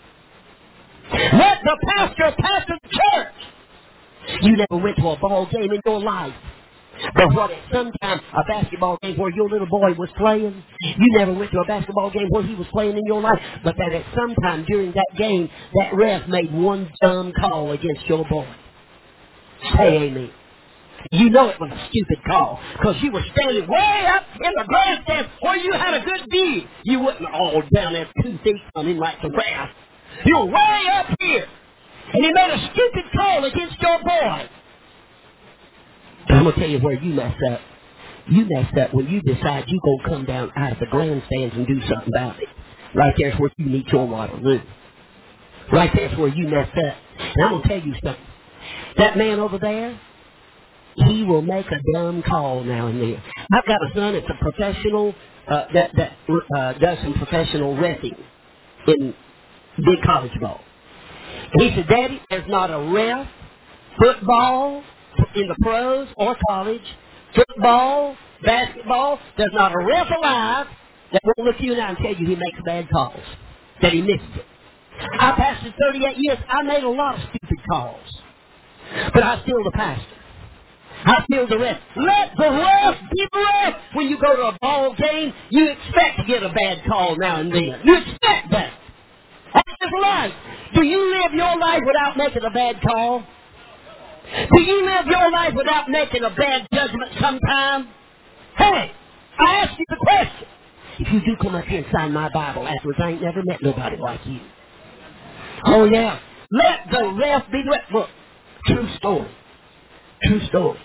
Let the pastor pastor the church. You never went to a ball game in your life. But what at some time a basketball game where your little boy was playing, you never went to a basketball game where he was playing in your life, but that at some time during that game, that ref made one dumb call against your boy. Say amen. You know it was a stupid call, because you were standing way up in the grandstand where you had a good view. You wasn't all down there two feet from him like the ref. You were way up here. And he made a stupid call against your boy. I'm going to tell you where you mess up. You mess up when you decide you're going to come down out of the grandstands and do something about it. Right there's where you meet your Waterloo. Right there's where you mess up. And I'm going to tell you something. That man over there, he will make a dumb call now and then. I've got a son that's a professional, uh, that, that uh, does some professional reffing in big college ball. He said, Daddy, there's not a ref, football, in the pros or college, football, basketball, there's not a ref alive that won't look you in the eye and tell you he makes bad calls, that he misses it. I pastored thirty-eight years. I made a lot of stupid calls, but I still the pastor. I still the ref. Let the ref be the ref. When you go to a ball game, you expect to get a bad call now and then. You expect that. That's just life. Do you live your life without making a bad call? Do you live your life without making a bad judgment sometime? Hey, I ask you the question. If you do come up here and sign my Bible afterwards, I ain't never met nobody like you. Oh, yeah. Let the ref be the ref. Look, true story. True story.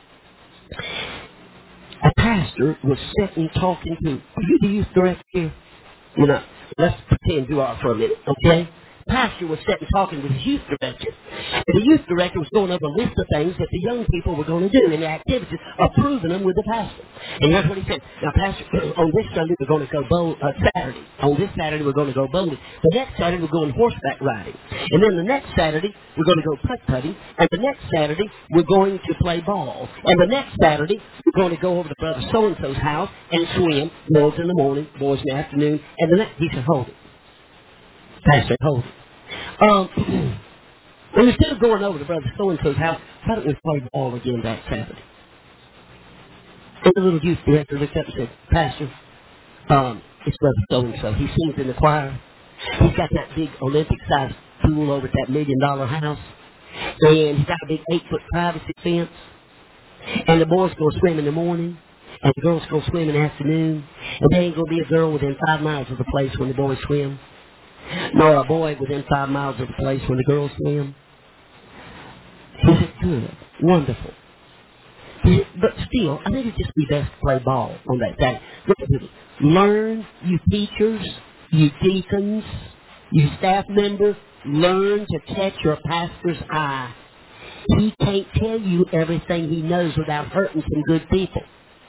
A pastor was sitting talking to, are you the youth director here? You know, let's pretend you are for a minute, okay? Pastor was sitting talking with his youth director. And the youth director was going over a list of things that the young people were going to do in the activities, approving them with the pastor. And here's what he said. Now, Pastor, on this Sunday we're going to go bowl, uh, Saturday. On this Saturday we're going to go bowling. The next Saturday we're going horseback riding. And then the next Saturday we're going to go putt-putting. And the next Saturday we're going to play ball. And the next Saturday we're going to go over to Brother So-and-so's house and swim. Girls in the morning, boys in the afternoon. And the next, he said, hold it. Pastor, hold it. Um, and instead of going over to Brother So-and-so's house, why don't we play ball again that Saturday? And the little youth director looked up and said, Pastor, um, it's Brother So-and-so. He sings in the choir. He's got that big Olympic-sized pool over at that million-dollar house. And he's got a big eight-foot privacy fence. And the boys go swim in the morning. And the girls go swim in the afternoon. And there ain't going to be a girl within five miles of the place when the boys swim. Nor a boy within five miles of the place when the girls swim. He said, good, wonderful. He said, but still, I think it'd just be best to play ball on that day. Look at this. Learn, you teachers, you deacons, you staff members, learn to catch your pastor's eye. He can't tell you everything he knows without hurting some good people.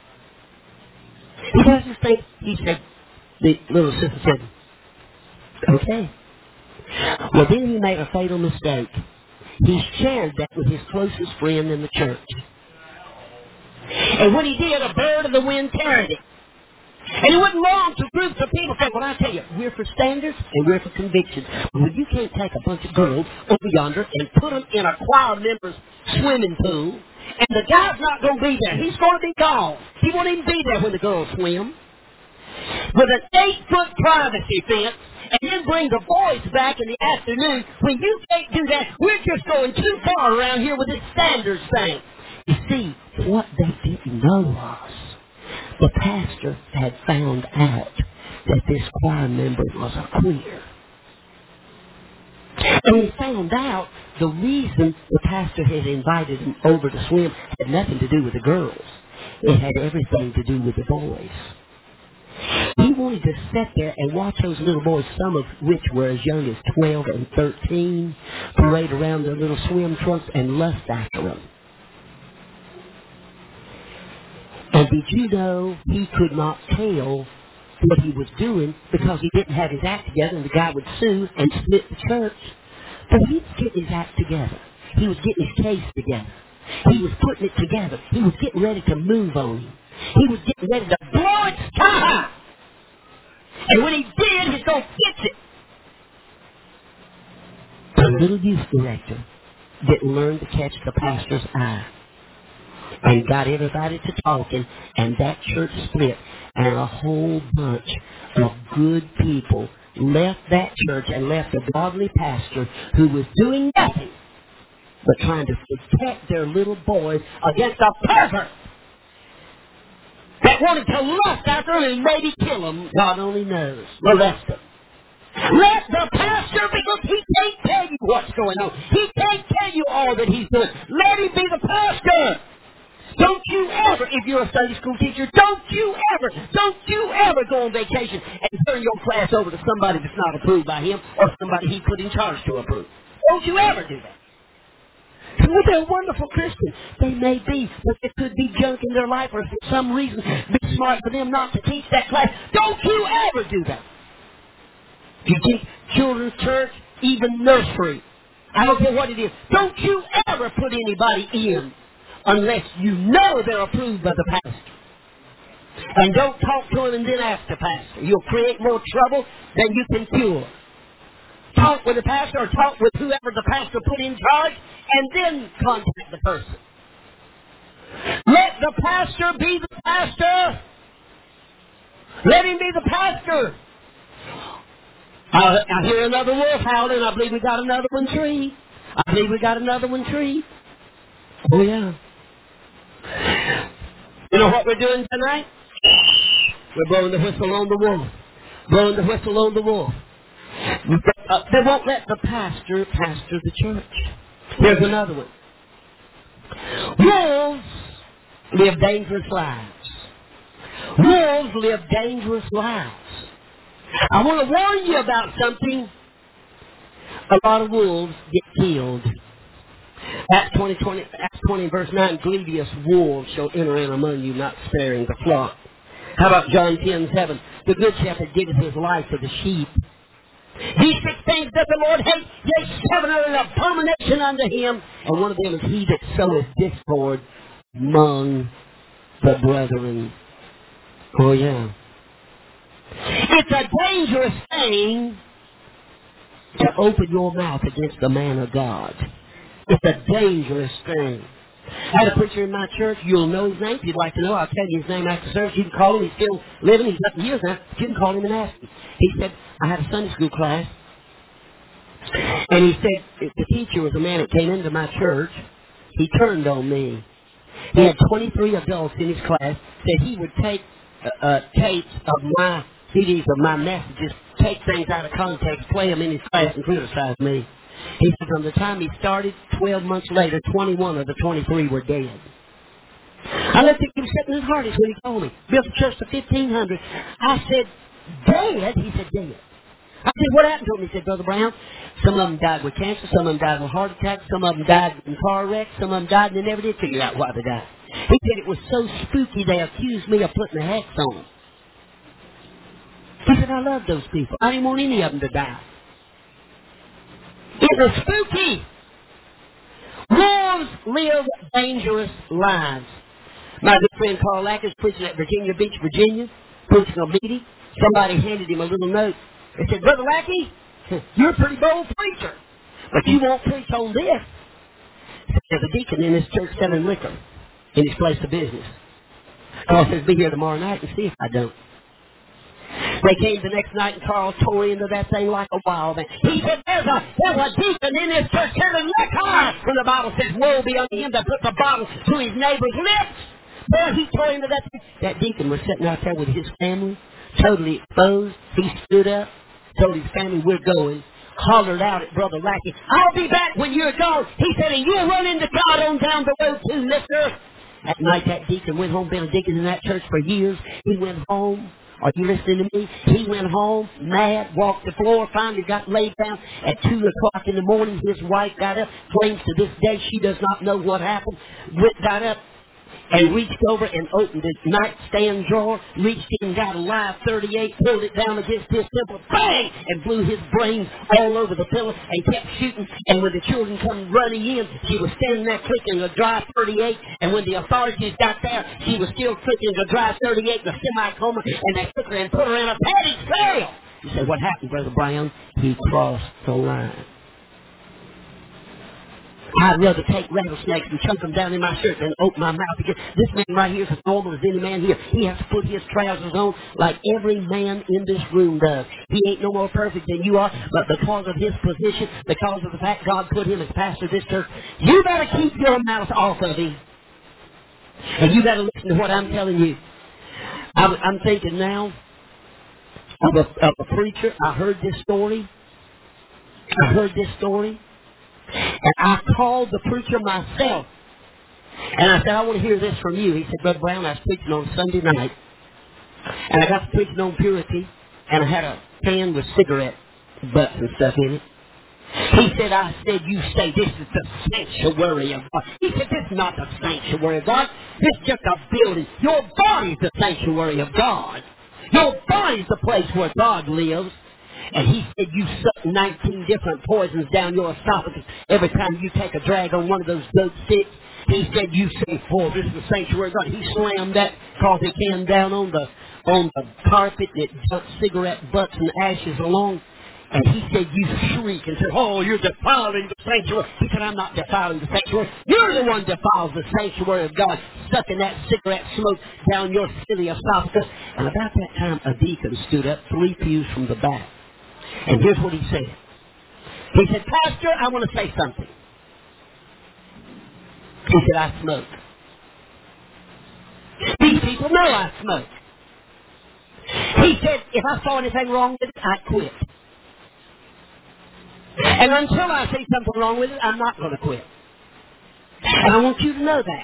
He doesn't think, he said, the little sister said, okay. Well, then he made a fatal mistake. He shared that with his closest friend in the church. And when he did, a bird of the wind carried it. And it wasn't long till groups of people said, well, I tell you, we're for standards and we're for convictions. Well, you can't take a bunch of girls over yonder and put them in a choir member's swimming pool, and the guy's not going to be there. He's going to be gone. He won't even be there when the girls swim. With an eight-foot privacy fence, and then bring the boys back in the afternoon. When you can't do that, we're just going too far around here with this standards thing. You see, what they didn't know was the pastor had found out that this choir member was a queer. And he found out the reason the pastor had invited him over to swim had nothing to do with the girls. It had everything to do with the boys. He wanted to sit there and watch those little boys, some of which were as young as twelve and thirteen, parade around their little swim trunks and lust after them. And did you know he could not tell what he was doing because he didn't have his act together, and the guy would sue and split the church? But he was getting his act together. He was getting his case together. He was putting it together. He was getting ready to move on him. He was getting ready to blow it sky high. And when he did, he's going to fix it. The little youth director didn't learn to catch the pastor's eye and got everybody to talking, and that church split, and a whole bunch of good people left that church and left a godly pastor who was doing nothing but trying to protect their little boys against a pervert that wanted to lust after them and maybe kill them. God only knows. Molest them. Let the pastor, because he can't tell you what's going on. He can't tell you all that he's doing. Let him be the pastor. Don't you ever, if you're a Sunday school teacher, don't you ever, don't you ever go on vacation and turn your class over to somebody that's not approved by him or somebody he put in charge to approve. Don't you ever do that. Well, they're wonderful Christians. They may be, but there could be junk in their life, or for some reason it's smart for them not to teach that class. Don't you ever do that. If you teach children's church, even nursery, I don't care what it is, don't you ever put anybody in unless you know they're approved by the pastor. And don't talk to them and then ask the pastor. You'll create more trouble than you can cure. Talk with the pastor or talk with whoever the pastor put in charge, and then contact the person. Let the pastor be the pastor. Let him be the pastor. I, I hear another wolf howling. I believe we got another one tree. I believe we got another one tree. Oh, yeah. You know what we're doing tonight? We're blowing the whistle on the wolf. Blowing the whistle on the wolf. Uh, they won't let the pastor pastor the church. Here's another one. Wolves live dangerous lives. Wolves live dangerous lives. I want to warn you about something. A lot of wolves get killed. Acts twenty, twenty, Acts twenty verse nine, grievous wolves shall enter in among you, not sparing the flock. How about John ten seven? The good shepherd giveth his life for the sheep. These six things that the Lord hates, yea, seven are an abomination unto him. And one of them is he that soweth discord among the brethren. Oh, yeah. It's a dangerous thing to open your mouth against the man of God. It's a dangerous thing. I had a preacher in my church. You'll know his name. If you'd like to know, I'll tell you his name after service. You can call him. He's still living. He's up in years now. You can call him and ask him. He said, I had a Sunday school class. And he said, the teacher was a man that came into my church. He turned on me. He had twenty-three adults in his class. Said he would take uh, uh, tapes of my C Ds, of my messages, take things out of context, play them in his class, and criticize me. He said from the time he started, twelve months later, twenty-one of the twenty-three were dead. I looked at him sitting in his heart when he told me. Built a church to fifteen hundred. I said, dead? He said, dead. I said, what happened to him? He said, Brother Brown, some of them died with cancer, some of them died with heart attacks, some of them died in car wrecks, some of them died and they never did figure out why they died. He said it was so spooky they accused me of putting a hex on them. He said, I love those people. I didn't want any of them to die. It was spooky. Wolves live dangerous lives. My good friend Carl Ackers preaching at Virginia Beach, Virginia. preaching a meeting. Somebody handed him a little note. They said, Brother Lackey, you're a pretty bold preacher, but you won't preach on this. There's a deacon in this church selling liquor in his place of business. Carl says, be here tomorrow night and see if I don't. They came the next night and Carl tore into that thing like a wild man. He said, there's a, there's a deacon in this church selling liquor. When the Bible says, woe be unto him that puts a bottle to his neighbor's lips. Boy, he tore into that thing. That deacon was sitting out there with his family, totally exposed. He stood up, told his family, we're going. Hollered out at Brother Lackey, I'll be back when you're gone. He said, and you'll run into God on down the road too, mister. That night that deacon went home, been a deacon in that church for years. He went home. Are you listening to me? He went home, mad, walked the floor, finally got laid down. At two o'clock in the morning, his wife got up, claims to this day she does not know what happened. Went, got up, and reached over and opened his nightstand drawer, reached in and got a live thirty-eight, pulled it down against his temple, bang, and blew his brains all over the pillow and kept shooting. And when the children come running in, she was standing there clicking a dry thirty-eight. And when the authorities got there, she was still clicking a dry thirty-eight in a semi-coma, and they took her and put her in a padded cell. You say, what happened, Brother Brown? He crossed the line. I'd rather take rattlesnakes and chunk them down in my shirt than open my mouth again. This man right here is as normal as any man here. He has to put his trousers on like every man in this room does. He ain't no more perfect than you are, but because of his position, because of the fact God put him as pastor of this church, you better keep your mouth off of him. And you better listen to what I'm telling you. I'm, I'm thinking now of a, of a preacher. I heard this story. I heard this story. And I called the preacher myself. And I said, I want to hear this from you. He said, Brother Brown, I was preaching on Sunday night. And I got to preaching on purity. And I had a can with cigarette butts and stuff in it. He said, I said, you say this is the sanctuary of God. He said, this is not the sanctuary of God. This is just a building. Your body's the sanctuary of God. Your body's the place where God lives. And he said, you suck nineteen different poisons down your esophagus every time you take a drag on one of those goat sticks. He said, you say, oh, this is the sanctuary of God. He slammed that coffee can down on the on the carpet that dumped cigarette butts and ashes along. And he said, you shriek and said, oh, you're defiling the sanctuary. He said, I'm not defiling the sanctuary. You're the one that defiles the sanctuary of God, sucking that cigarette smoke down your silly esophagus. And about that time, a deacon stood up three pews from the back. And here's what he said. He said, Pastor, I want to say something. He said, I smoke. These people know I smoke. He said, if I saw anything wrong with it, I'd quit. And until I see something wrong with it, I'm not going to quit. And I want you to know that.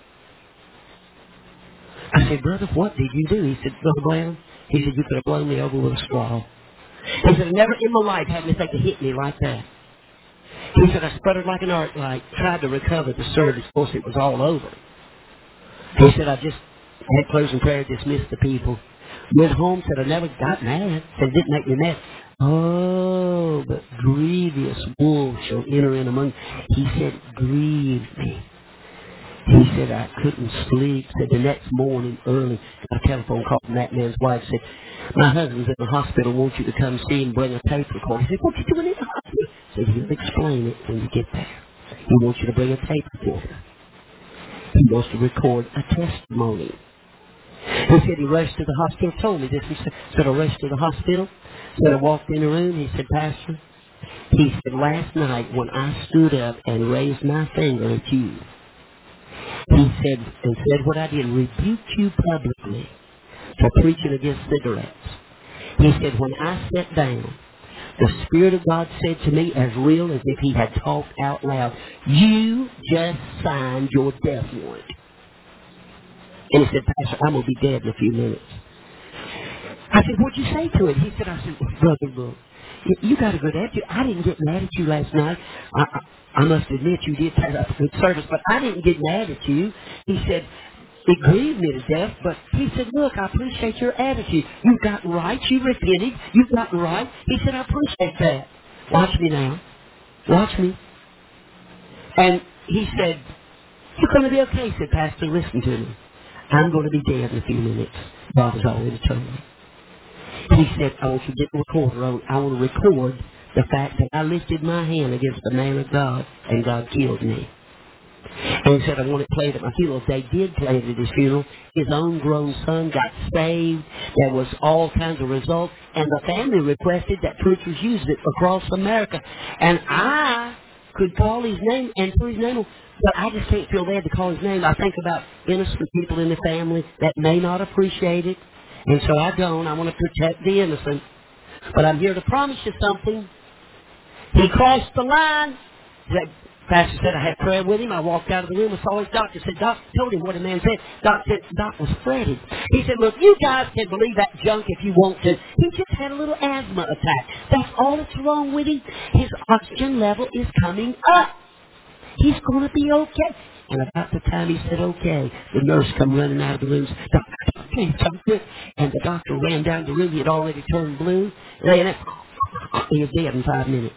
I said, Brother, what did you do? He said, Brother Brown, he said, you could have blown me over with a straw. He said, never in my life had anything to hit me like that. He said, I sputtered like an arc light, tried to recover the service. Of course, it was all over. He said, I just had closing prayer, dismissed the people. Went home, said, I never got mad. Said, it didn't make me mad. Oh, but grievous wolves shall enter in among. He said, grieve me. He said, I couldn't sleep. Said, the next morning early, got a telephone call from that man's wife. Said, my husband's in the hospital. Wants you to come see him, bring a tape recorder. He said, what you doing in the hospital? Said, he'll explain it when you get there. He wants you to bring a tape recorder. He wants to record a testimony. He said, he rushed to the hospital. Told me this. He said, said I rushed to the hospital. Said, I walked in the room. He said, Pastor, he said, last night when I stood up and raised my finger at you, he said, and said what I did, rebuked you publicly for preaching against cigarettes. He said, when I sat down, the Spirit of God said to me, as real as if he had talked out loud, you just signed your death warrant. And he said, Pastor, I'm going to be dead in a few minutes. I said, what'd you say to it? He said, I said, Brother, look, you got a good attitude. I didn't get mad at you last night. I, I, I must admit you did have a good service, but I didn't get mad at you. He said, it grieved me to death, but he said, look, I appreciate your attitude. You've gotten right. You repented. You've gotten right. He said, I appreciate that. Watch me now. Watch me. And he said, you're going to be okay. He said, Pastor, listen to me. I'm going to be dead in a few minutes. God has already told me. He said, I want you to get the recorder on. I want to record the fact that I lifted my hand against the man of God and God killed me. And he said, I want it played at my funeral. They did play it at his funeral. His own grown son got saved. There was all kinds of results. And the family requested that preachers use it across America. And I could call his name and put his name on. But I just can't feel bad to call his name. I think about innocent people in the family that may not appreciate it. And so I don't. I want to protect the innocent. But I'm here to promise you something. He crossed the line. The pastor said I had prayer with him. I walked out of the room and saw his doctor. Said, Doc, told him what the man said. Doc said, Doc was fretted. He said, look, you guys can believe that junk if you want to. He just had a little asthma attack. That's all that's wrong with him. His oxygen level is coming up. He's going to be okay. And about the time he said okay, the nurse come running out of the room. Doctor, please come quick. And the doctor ran down the room. He had already turned blue. Laying there. He was dead in five minutes.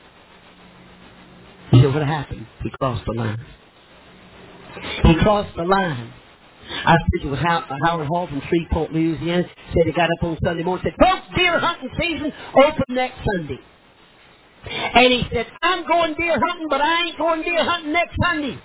You know what happened? He crossed the line. He crossed the line. I was speaking with Howard Hall from Shreveport, Louisiana. Said he got up on Sunday morning and said, folks, deer hunting season open next Sunday. And he said, I'm going deer hunting, but I ain't going deer hunting next Sunday.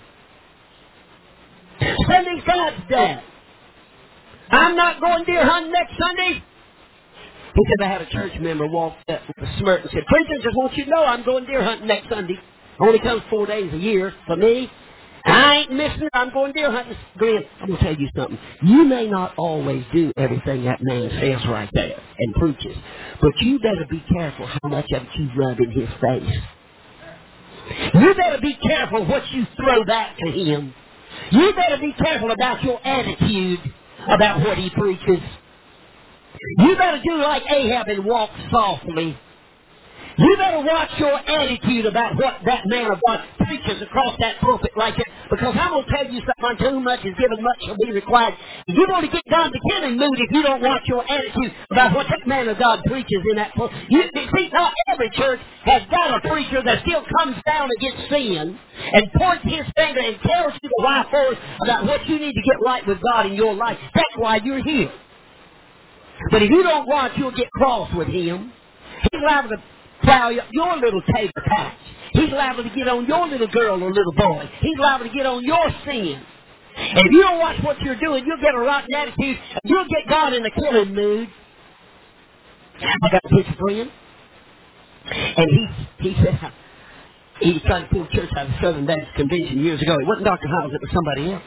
Sunday's God's day. I'm not going deer hunting next Sunday. He said, I had a church member walk up with a smirk and said, preacher, just want you to know I'm going deer hunting next Sunday. Only comes four days a year for me. I ain't missing it. I'm going deer hunting. Glenn, I'm going to tell you something. You may not always do everything that man says right there and preaches, but you better be careful how much of it you rub in his face. You better be careful what you throw back to him. You better be careful about your attitude about what he preaches. You better do like Ahab and walk softly. You better watch your attitude about what that man of God preaches across that pulpit right there. Because I'm going to tell you something. Too much is given, much shall be required. You're going to get God to killing mood if you don't watch your attitude about what that man of God preaches in that pulpit. You see, not every church has got a preacher that still comes down against sin and points his finger and tells you the right words about what you need to get right with God in your life. That's why you're here. But if you don't watch, you'll get cross with him. He's liable to plow your little tater patch. He's liable to get on your little girl or little boy. He's liable to get on your sin. And if you don't watch what you're doing, you'll get a rotten attitude. And you'll get God in a killing mood. I got a his friend. And he, he said, he was trying to pull church out of the Southern Baptist Convention years ago. It wasn't Doctor Howes, it was somebody else.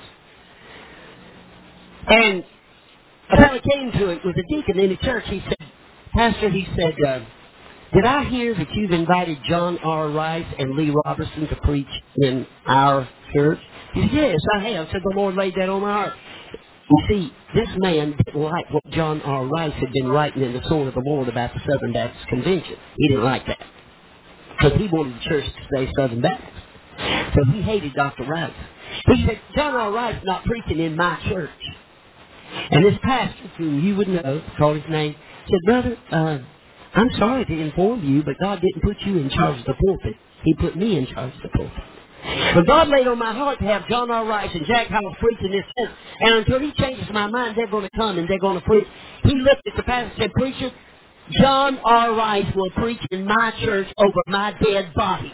And I finally came to it with a deacon in the church. He said, Pastor, he said, uh, did I hear that you've invited John R. Rice and Lee Robertson to preach in our church? He said, yes, I have. I said, the Lord laid that on my heart. You see, this man didn't like what John R. Rice had been writing in the Sword of the Lord about the Southern Baptist Convention. He didn't like that. Because he wanted the church to stay Southern Baptist. So he hated Doctor Rice. He said, John R. Rice is not preaching in my church. And this pastor, whom you would know, called his name, said, Brother, uh, I'm sorry to inform you, but God didn't put you in charge of the pulpit. He put me in charge of the pulpit. But God laid on my heart to have John R. Rice and Jack Howell preach in this church. And until he changes my mind, they're going to come and they're going to preach. He looked at the pastor and said, Preacher, John R. Rice will preach in my church over my dead body.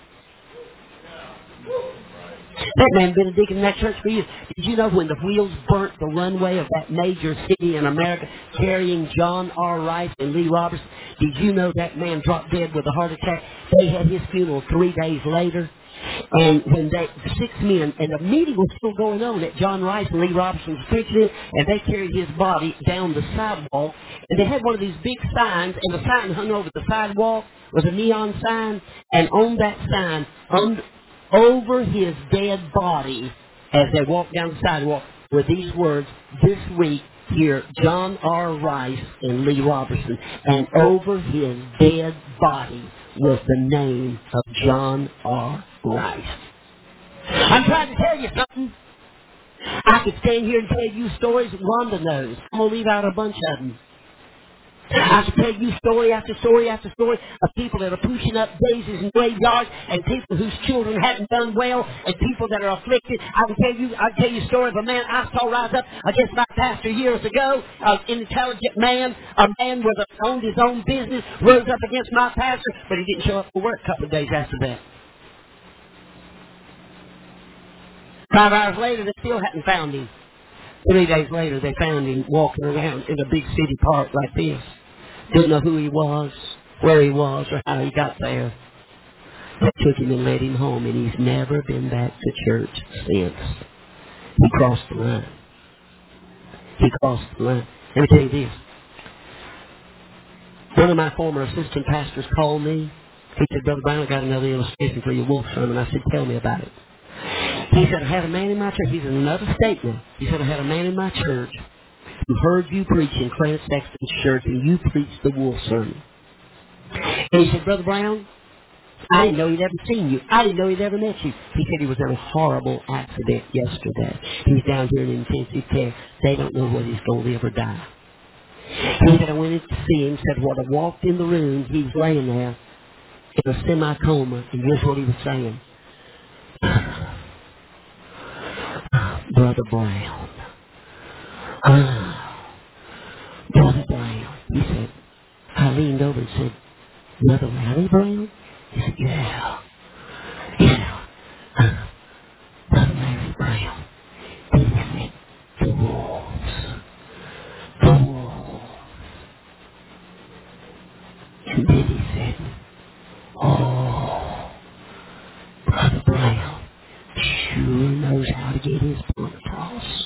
That man been a deacon in that church for years. Did you know when the wheels burnt the runway of that major city in America carrying John R. Rice and Lee Robertson? Did you know that man dropped dead with a heart attack? They had his funeral three days later. And when they, six men, and the meeting was still going on at John Rice and Lee Robertson's preaching, and they carried his body down the sidewalk. And they had one of these big signs, and the sign hung over the sidewalk was a neon sign. And on that sign, on over his dead body, as they walked down the sidewalk, were these words, this week, here, John R. Rice and Lee Robertson. And over his dead body was the name of John R. Rice. I'm trying to tell you something. I could stand here and tell you stories Rhonda knows. I'm going to leave out a bunch of them. I can tell you story after story after story of people that are pushing up daisies and graveyards, and people whose children hadn't done well, and people that are afflicted. I can tell you, I can tell you a story of a man I saw rise up against my pastor years ago. An intelligent man, a man with a, owned his own business, rose up against my pastor, but he didn't show up for work a couple of days after that. Five hours later, they still hadn't found him. Three days later, they found him walking around in a big city park like this. Didn't know who he was, where he was, or how he got there. They took him and led him home, and he's never been back to church since. He crossed the line. He crossed the line. Let me tell you this. One of my former assistant pastors called me. He said, Brother Brown, I got another illustration for your wolf sermon. I said, tell me about it. He said, I had a man in my church. He's in another state now. He said, I had a man in my church who heard you preach in Clarence Sexton's church, and you preached the wolf sermon. And he said, Brother Brown, I didn't know he'd ever seen you. I didn't know he'd ever met you. He said he was in a horrible accident yesterday. He's down here in intensive care. They don't know whether he's going to live or die. He said, I went in to see him. Said, when I walked in the room, he was laying there in a semi-coma, and here's what he was saying. Brother Brown. Ah, Brother Brown. He said, I leaned over and said, Brother Larry Brown? He said, yeah. Yeah. Uh, Brother Larry Brown. He said, the wolves. The wolves. And then he said, oh, Brother Brown sure knows how to get his point across.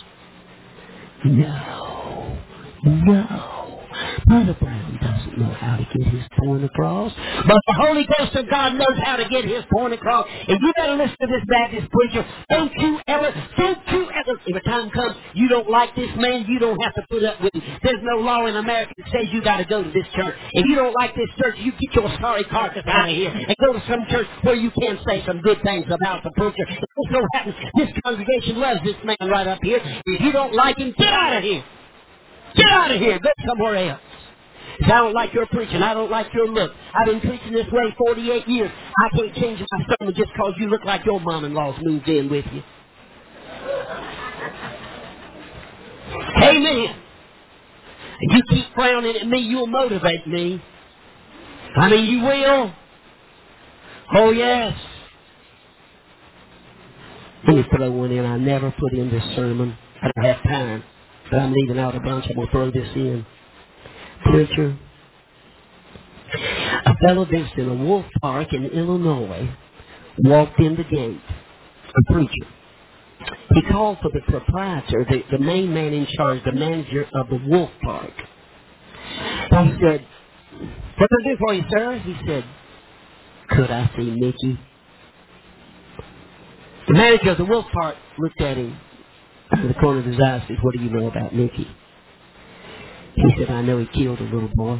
No. No. Brother Brown doesn't know how to get his point across, but the Holy Ghost of God knows how to get his point across. And you better listen to this Baptist preacher. Don't you ever, don't you ever, if a time comes you don't like this man, you don't have to put up with him. There's no law in America that says you got to go to this church. If you don't like this church, you get your sorry carcass out of here and go to some church where you can say some good things about the preacher. It so happens this congregation loves this man right up here. If you don't like him, get out of here. Get out of here. Go somewhere else. I don't like your preaching. I don't like your look. I've been preaching this way forty-eight years. I can't change my sermon just because you look like your mom-in-law's moved in with you. Amen. If you keep frowning at me, you'll motivate me. I mean, you will. Oh, yes. Let me throw one in. I never put in this sermon. I don't have time. But I'm leaving out a bunch. I'm going to throw this in. Preacher. A fellow visitor in a wolf park in Illinois walked in the gate. A preacher. He called for the proprietor, the, the main man in charge, the manager of the wolf park. He said, what can I do for you, sir? He said, could I see Mickey? The manager of the wolf park looked at him out of the corner of his eye and said, what do you know about Mickey? He said, I know he killed a little boy.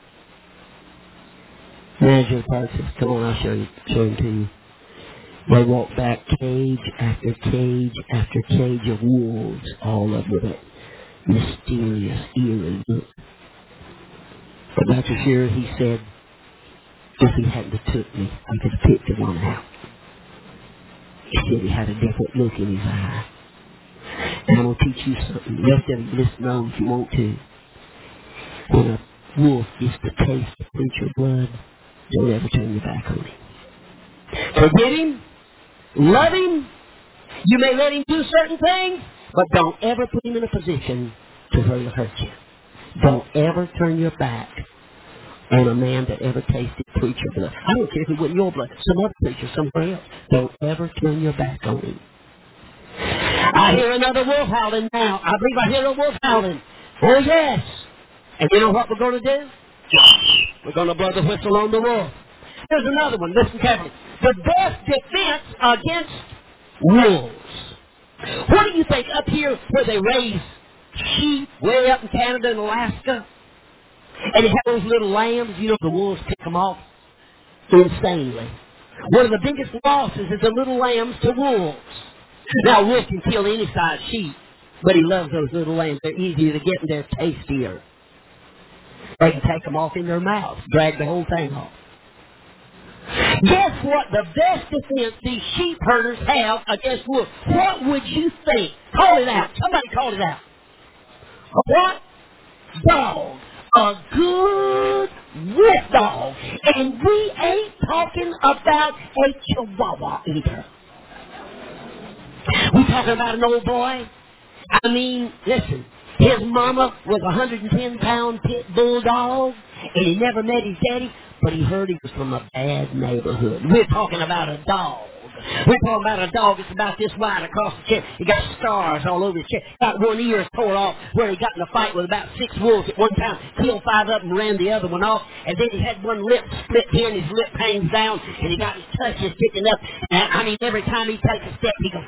The manager of the park says, come on, I'll show you, show him to you. They walked back cage after cage after cage of wolves, all of with a mysterious, eerie look. But Doctor Shearer, he said, if he hadn't have took me, I could have picked one out. He said he had a different look in his eye. And I'm going to teach you something. The rest of you listen on if you want to. When a wolf gets to taste the preacher blood, don't ever turn your back on him. Forget him. Love him. You may let him do certain things, but don't ever put him in a position to where he'll hurt you. Don't ever turn your back on a man that ever tasted preacher blood. I don't care if it wasn't your blood, some other preacher somewhere else. Don't ever turn your back on him. I hear another wolf howling now. I believe I hear a wolf howling. Oh, yes. And you know what we're going to do? We're going to blow the whistle on the wolf. Here's another one. Listen carefully. The best defense against wolves. What do you think up here where they raise sheep way up in Canada and Alaska? And they have those little lambs, you know, the wolves pick them off insanely. One of the biggest losses is the little lambs to wolves. Now, a wolf can kill any size sheep, but he loves those little lambs. They're easier to get and they're tastier. They can take them off in their mouths, drag the whole thing off. Guess what the best defense these sheep herders have against wolves? What would you think? Call it out. Somebody call it out. What? Dog. A good wolf dog. And we ain't talking about a chihuahua either. We talking about an old boy. I mean, listen, his mama was a one hundred ten pound pit bulldog, and he never met his daddy, but he heard he was from a bad neighborhood. We're talking about a dog. We're talking about a dog that's about this wide across the chest. He got stars all over his chest. Got one ear tore off where he got in a fight with about six wolves at one time. Killed five of them and ran the other one off. And then he had one lip split in. His lip hangs down. And he got his tushes sticking up. And I mean, every time he takes a step, he goes...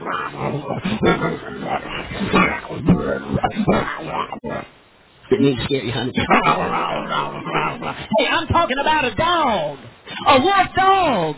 Didn't mean to scare you, honey. Hey, I'm talking about a dog. A wolf dog.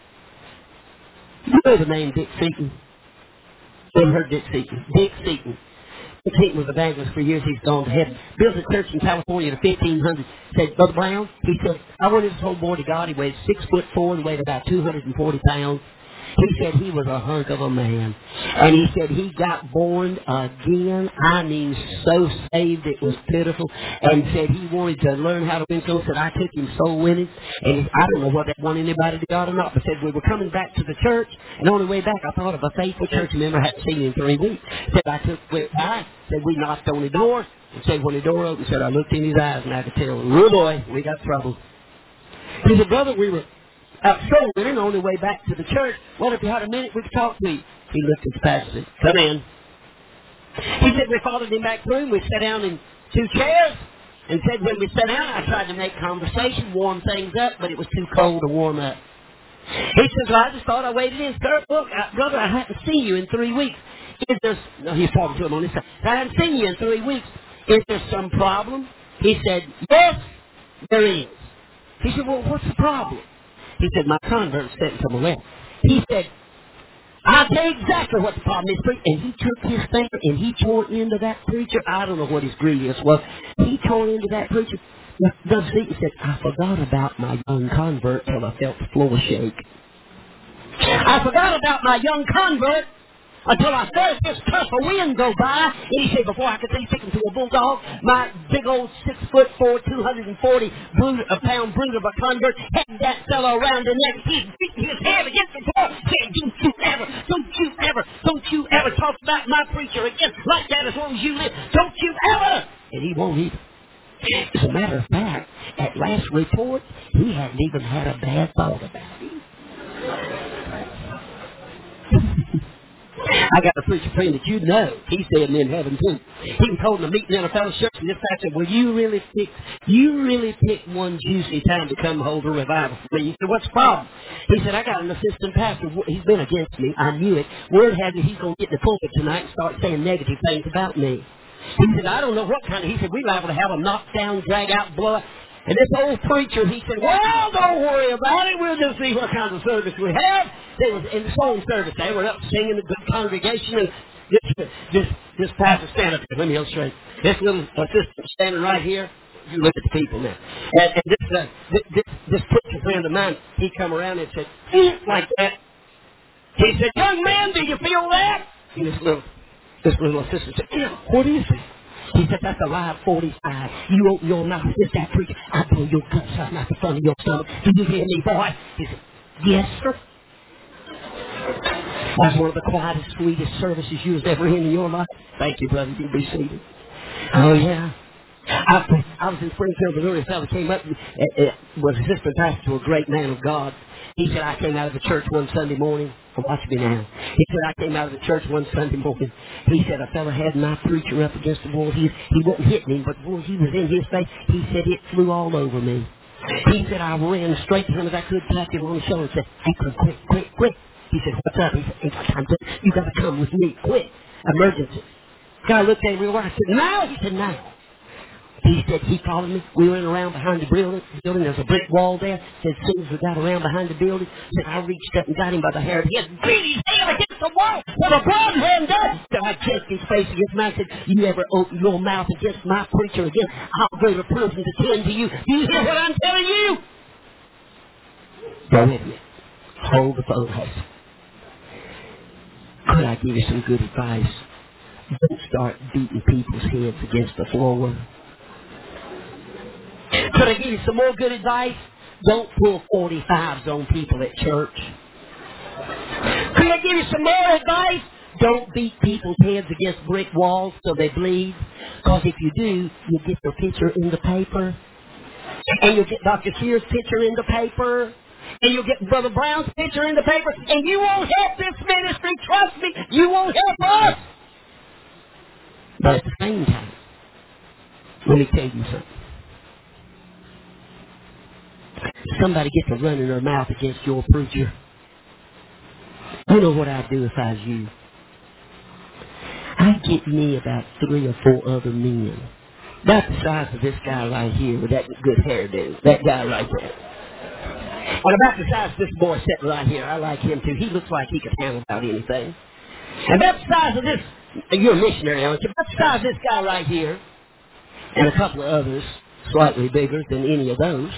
You know the name Dick Seaton? You ever heard Dick Seaton? Dick Seaton. Dick Seaton was an evangelist for years. He's gone to heaven. Built a church in California in fifteen hundred. Said, Brother Brown, he said, I went this whole boy to God. He weighed six foot four and weighed about two hundred forty pounds. He said he was a hunk of a man. And he said he got born again. I mean, so saved it was pitiful. And said he wanted to learn how to win souls. Said I took him soul winning. And he, I don't know whether that won anybody to God or not. But said we were coming back to the church. And on the way back, I thought of a faithful church member I hadn't seen him in three weeks. Said I took went by. Said we knocked on the door. And said when the door opened, said I looked in his eyes and I could tell, oh boy, we got trouble. He said, brother, we were out soul winning on the way back to the church. Well, if you had a minute, we could talk to you. He looked at the pastor and said, come in. He said we followed him back through. We sat down in two chairs and said when we sat down, I tried to make conversation, warm things up, but it was too cold to warm up. He says, well, I just thought I waited in. Sir, look, I, brother, I haven't seen you in three weeks. Is there, no, he's talking to him on this side. I haven't seen you in three weeks. Is there some problem? He said, yes, there is. He said, well, what's the problem? He said, my convert's sitting to my left. He said, I'll tell you exactly what the problem is, preacher. And he took his finger and he tore into that preacher. I don't know what his grievance was. He tore into that preacher. Brother Seaton said, I forgot about my young convert till I felt the floor shake. I forgot about my young convert until I felt this puff of wind go by. And he said, before I could say stick him to a bulldog, my big old six foot four, two hundred forty brood, a pound brood of a convert had that fellow around the neck. He's beating his head against the door, saying, don't you ever, don't you ever, don't you ever talk about my preacher again like that as long as you live. Don't you ever. And he won't either. As a matter of fact, at last report, he hadn't even had a bad thought about him. I got a preacher friend that you know. He's staying in heaven too. He was holding a meeting in a fellowship, and this pastor said, well, you really pick, you really pick one juicy time to come hold a revival for me. He said, what's the problem? He said, I got an assistant pastor. He's been against me. I knew it. Word has it he's going to get in the pulpit tonight and start saying negative things about me. He said, I don't know what kind of, he said, we're liable to have a knockdown, drag out, blow up. And this old preacher, he said, well, don't worry about it. We'll just see what kind of service we have. They was in the song service. They were up singing the good congregation. And this, this, this pastor stand up here. Let me illustrate. This little assistant standing right here. You look at the people now. And, and this, uh, this, this, this preacher friend of mine, he come around and said, like that. He said, young man, do you feel that? And this little, this little assistant said, yeah, what is it? He said, that's a live forty-five. You open your mouth with that preacher, I blow your guts out out the front of your stomach. Do you hear me, boy? He said, yes, sir. That's one of the quietest, sweetest services you've ever in in your life. Thank you, brother. You be seated. Oh, yeah. I, I was in Springfield, Missouri. A fellow came up and uh, uh, was assistant pastor to a great man of God. He said, I came out of the church one Sunday morning. Oh, watch me now. He said, I came out of the church one Sunday morning. He said, a fellow had my preacher up against the wall. He, he wasn't hitting him, but boy, he was in his face. He said, it flew all over me. He said, I ran straight to him as I could, tapped him on the shoulder and said, hey, quick, quick, quick, quick. He said, what's up? He said, ain't got time to, you got to come with me, quick. Emergency. Guy looked at me real hard. I said, now? He said, now. He said he followed me. We went around behind the building. building. There's a brick wall there. Said as soon as we got around behind the building, said I reached up and got him by the hair of his head, beat his head against the wall with a broad hand down. So I kissed his face against mine. I said, you ever open your mouth against my preacher again, I'll go to prison to tend to you. Do you hear what I'm telling you? Go with me. Hold the phone, hustle. Could I give you some good advice? Don't start beating people's heads against the floor. Could I give you some more good advice? Don't pull forty-fives on people at church. Could I give you some more advice? Don't beat people's heads against brick walls so they bleed. Because if you do, you'll get their picture in the paper. And you'll get Doctor Sears' picture in the paper. And you'll get Brother Brown's picture in the paper. And you won't help this ministry. Trust me, you won't help us. But at the same time, let me tell you something. Somebody gets to running their mouth against your preacher. You know what I'd do if I was you? I'd get me about three or four other men. About the size of this guy right here with that good hairdo. That guy right there. And about the size of this boy sitting right here. I like him too. He looks like he could handle about anything. And about the size of this, you're a missionary, aren't you? About the size of this guy right here. And a couple of others slightly bigger than any of those.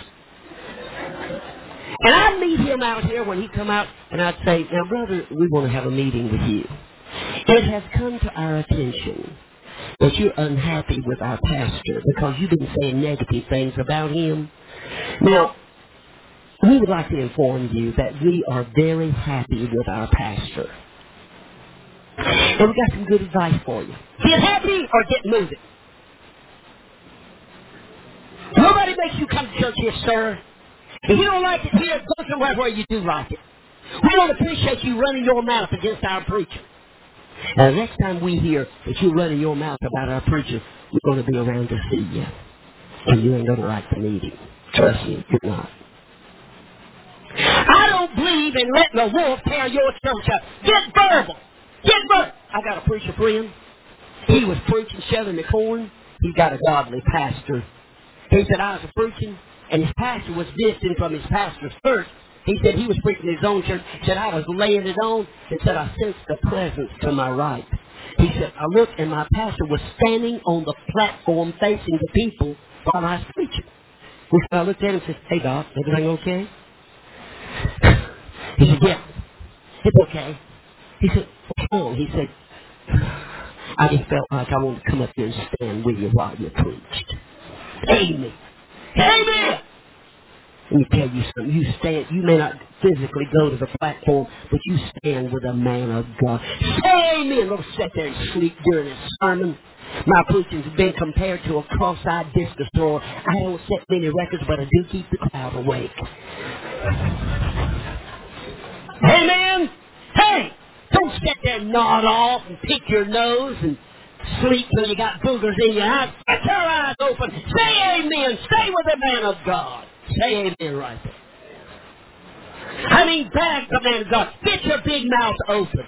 And I'd meet him out here when he'd come out, and I'd say, now, brother, we want to have a meeting with you. It has come to our attention that you're unhappy with our pastor because you've been saying negative things about him. Now, we would like to inform you that we are very happy with our pastor. And we got some good advice for you. Get happy or get moving. Nobody makes you come to church here, sir. If you don't like it here, go somewhere where you do like it. We don't appreciate you running your mouth against our preacher. And the next time we hear that you're running your mouth about our preacher, we're going to be around to see you. And you ain't going to like the meeting. Trust me, you're not. I don't believe in letting a wolf tear your church up. Get verbal. Get verbal. I got a preacher friend. He was preaching, shelling the corn. He got a godly pastor. He said, I was preaching, and his pastor was distant from his pastor's church. He said he was preaching his own church. He said, I was laying it on, and said, I sensed the presence to my right. He said, I looked, and my pastor was standing on the platform facing the people while I was preaching. He said, I looked at him and said, hey, Doc, everything okay? He said, yeah, it's okay. He said, what's wrong? He said, I just felt like I wanted to come up here and stand with you while you preached. Amen. Amen. Let me tell you something. You stand. You may not physically go to the platform, but you stand with a man of God. Say amen. Don't sit there and sleep during a sermon. My preaching's been compared to a cross-eyed discus thrower. I don't set many records, but I do keep the crowd awake. Amen. Hey, don't sit there and nod off and pick your nose and sleep till you got boogers in your eyes. Get your eyes open. Say amen. Stay with the man of God. Say amen right there. I mean, bag the man of God. Get your big mouth open.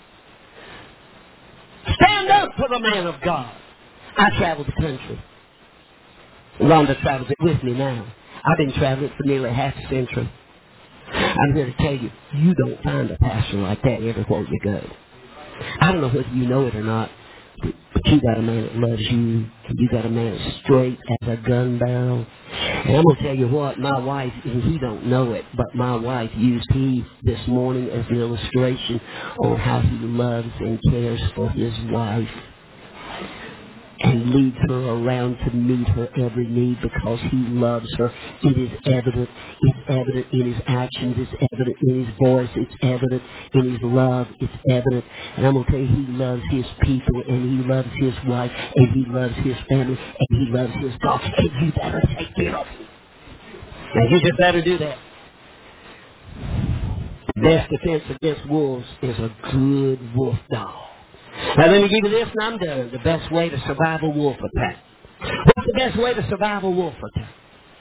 Stand up for the man of God. I travel the country. Rhonda travels it with me now. I've been traveling for nearly half a century. I'm here to tell you, you don't find a pastor like that everywhere you go. I don't know whether you know it or not, but you got a man that loves you. You got a man that's straight as a gun barrel. And I'm going to tell you what, my wife, and he don't know it, but my wife used he this morning as an illustration on how he loves and cares for his wife. And leads her around to meet her every need because he loves her. It is evident. It's evident in his actions. It's evident in his voice. It's evident in his love. It's evident. And I'm going to tell you, he loves his people, and he loves his wife, and he loves his family, and he loves his dog. And you better take care of him. And you just better do that. The best defense against wolves is a good wolf dog. Now let me give you this and I'm done. The best way to survive a wolf attack. What's the best way to survive a wolf attack?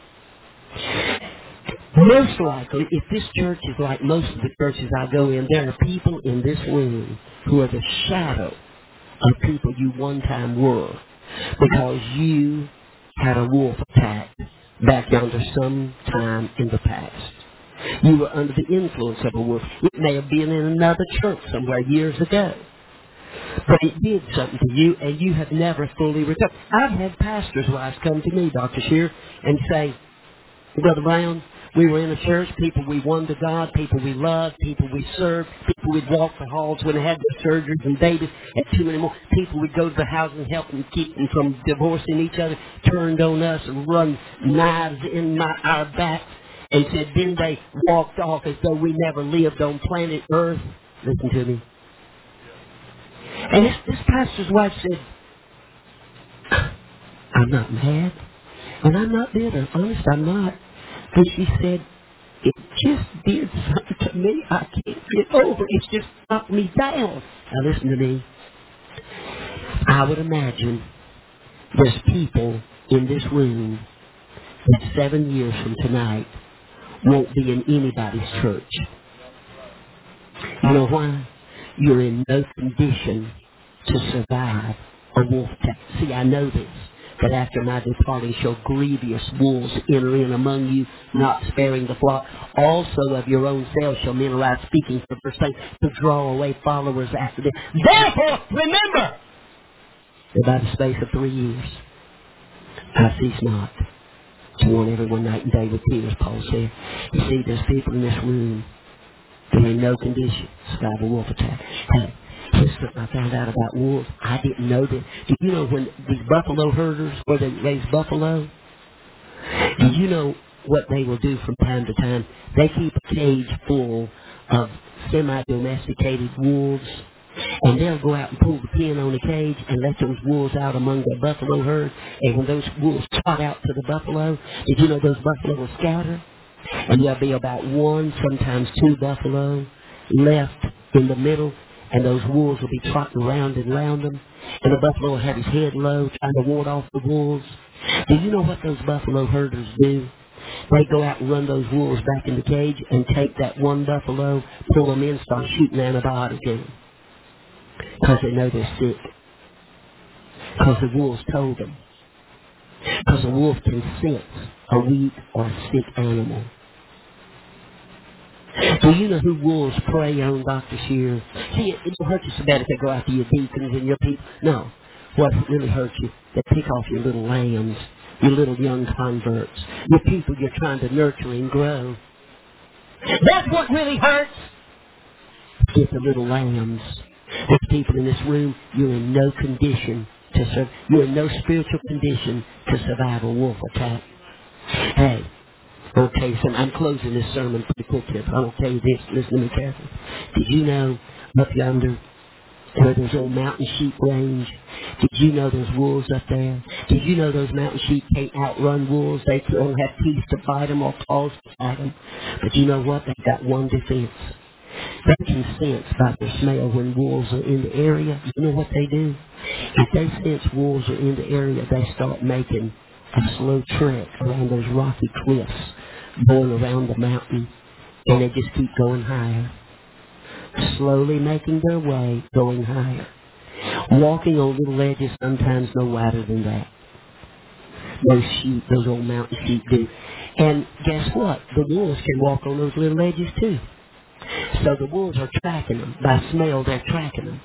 Most likely, if this church is like most of the churches I go in, there are people in this room who are the shadow of people you one time were. Because you had a wolf attack back yonder sometime in the past. You were under the influence of a wolf. It may have been in another church somewhere years ago. But it did something to you, and you have never fully recovered. I've had pastors' wives come to me, Doctor Shear, and say, Brother Brown, we were in a church, people we won to God, people we loved, people we served, people we'd walk the halls when they had their surgeries and babies, and too many more. People we'd go to the house and help them keep them from divorcing each other, turned on us and run knives in my, our backs, and said, then they walked off as though we never lived on planet Earth. Listen to me. And this, this pastor's wife said, I'm not mad, and I'm not bitter. Honest, I'm not. But she said, it just did something to me I can't get over. It's just knocked me down. Now listen to me. I would imagine there's people in this room that seven years from tonight won't be in anybody's church. You know why? You're in no condition to survive a wolf attack. See, I know this, that after my departing shall grievous wolves enter in among you, not sparing the flock. Also of your own selves shall men arise, speaking for the first thing, to draw away followers after them. Therefore, remember, that by the space of three years, I cease not to warn everyone night and day with tears, Paul said. You see, there's people in this room that are in no condition to survive a wolf attack. Hey, here's something I found out about wolves. I didn't know that. Did you know when these buffalo herders, where they raise buffalo, did you know what they will do from time to time? They keep a cage full of semi-domesticated wolves, and they'll go out and pull the pin on the cage and let those wolves out among the buffalo herd. And when those wolves trot out to the buffalo, did you know those buffalo will scatter? And there'll be about one, sometimes two buffalo left in the middle, and those wolves will be trotting around and around them. And the buffalo will have his head low, trying to ward off the wolves. Do you know what those buffalo herders do? They go out and run those wolves back in the cage and take that one buffalo, pull them in, start shooting antibiotics in them. Because they know they're sick. Because the wolves told them. Because a wolf can sense a weak or a sick animal. Do you know who wolves prey on, Doctor Shear? See, it, it don't hurt you so bad if they go after your deacons and your people. No. What really hurts you, they pick off your little lambs, your little young converts, your people you're trying to nurture and grow. That's what really hurts. Get the little lambs. There's people in this room, you're in no condition to serve. You're in no spiritual condition to survive a wolf attack. Hey, okay, so I'm closing this sermon pretty quickly, but I'll tell you this. Listen to me carefully. Did you know up yonder where those old mountain sheep range? Did you know there's wolves up there? Did you know those mountain sheep can't outrun wolves? They don't have teeth to fight them or claws to fight them. But you know what? They've got one defense. They can sense by their smell when wolves are in the area. You know what they do? If they sense wolves are in the area, they start making a slow trek around those rocky cliffs, going around the mountain, and they just keep going higher. Slowly making their way, going higher. Walking on little ledges sometimes no wider than that. Those sheep, those old mountain sheep do. And guess what? The wolves can walk on those little ledges too. So the wolves are tracking them. By smell, they're tracking them.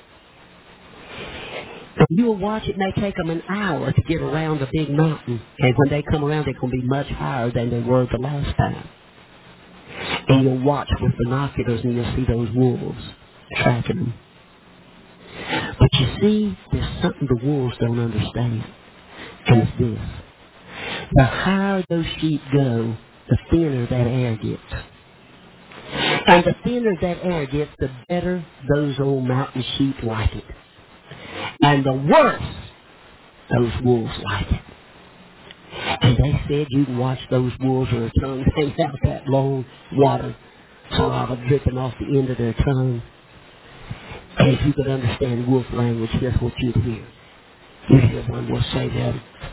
And you'll watch, it may take them an hour to get around a big mountain. And when they come around, they're going to be much higher than they were the last time. And you'll watch with binoculars and you'll see those wolves tracking them. But you see, there's something the wolves don't understand. And it's this. The higher those sheep go, the thinner that air gets. And the thinner that air gets, the better those old mountain sheep like it. And the worse those wolves like it. And they said you can watch those wolves with their tongues hang out that long water saliva dripping off the end of their tongue. And if you could understand wolf language, here's what you'd hear. You hear one wolf say that.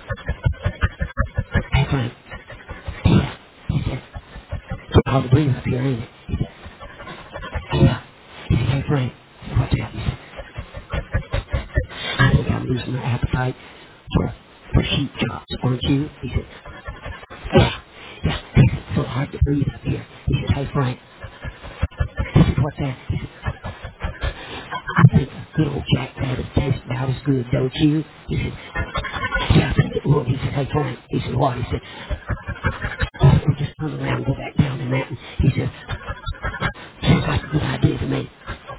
Hey, Frank. Yeah. He said, it's hard to breathe up here, ain't it? He said, yeah. He said, hey, Frank. What's that? He said, I think I'm losing my appetite for, for You're sheep chops, aren't you? He said, yeah, yeah. He said, it's so hard to breathe up here. He said, hey, Frank. He said, what's that? He said, I think a good old Jack Rabbit tastes about as good, don't you? He said, yeah, I think it would. He said, hey, Frank. He said, what? He said, oh, we'll just turn around and go back down the mountain. He said, sounds like a good idea to me.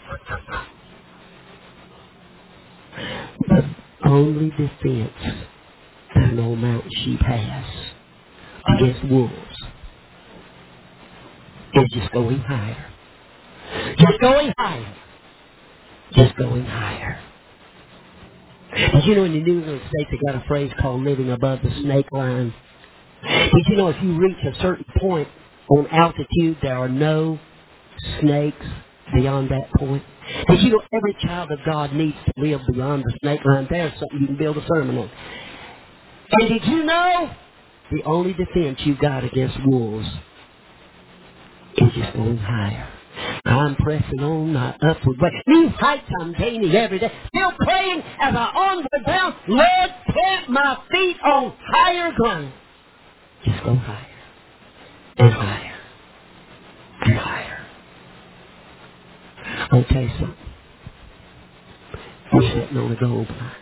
The only defense that an old mountain sheep has against wolves is just going higher. Just going higher. Just going higher. Did you know in the New England States they got a phrase called living above the snake line? Did you know if you reach a certain point on altitude, there are no snakes beyond that point? Did you know every child of God needs to live beyond the snake line? There's something you can build a sermon on. And did you know the only defense you got against wolves is just going higher? I'm pressing on my upward way. New heights I'm gaining every day. Still praying as I onward bound. Lord, plant my feet on higher ground. Just go higher and higher and higher. I'll tell you something. We're sitting on a gold mine.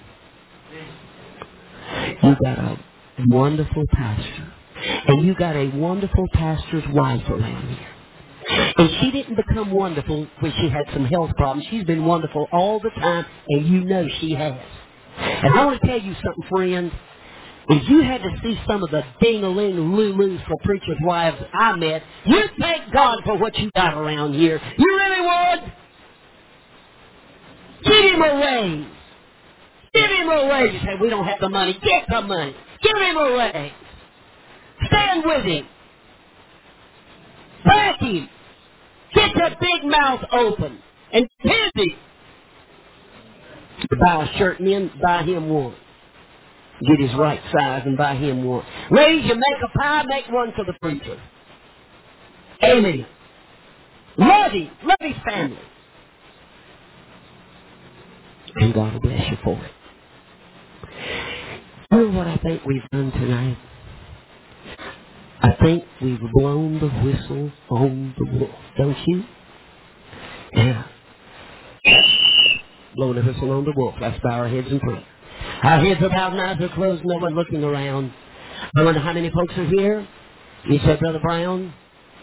You got a wonderful pastor. And you got a wonderful pastor's wife around here. And she didn't become wonderful when she had some health problems. She's been wonderful all the time, and you know she has. And I want to tell you something, friend. If you had to see some of the ding-a-ling lulus for preachers' wives I met, you'd thank God for what you got around here. You really would. Give him a raise. Give him a raise. You say, we don't have the money. Get the money. Give him a raise. Stand with him. Back him. Get your big mouth open. And busy. Buy a shirt and then buy him one. Get his right size and buy him one. Ladies, you make a pie, make one for the preacher. Amen. Love him. Love his family. And God will bless you for it. You know what I think we've done tonight? I think we've blown the whistle on the wolf. Don't you? Yeah. Blowing the whistle on the wolf. Let's bow our heads and pray. Our heads are bowed and eyes are closed, no one looking around. I wonder how many folks are here. You said, Brother Brown,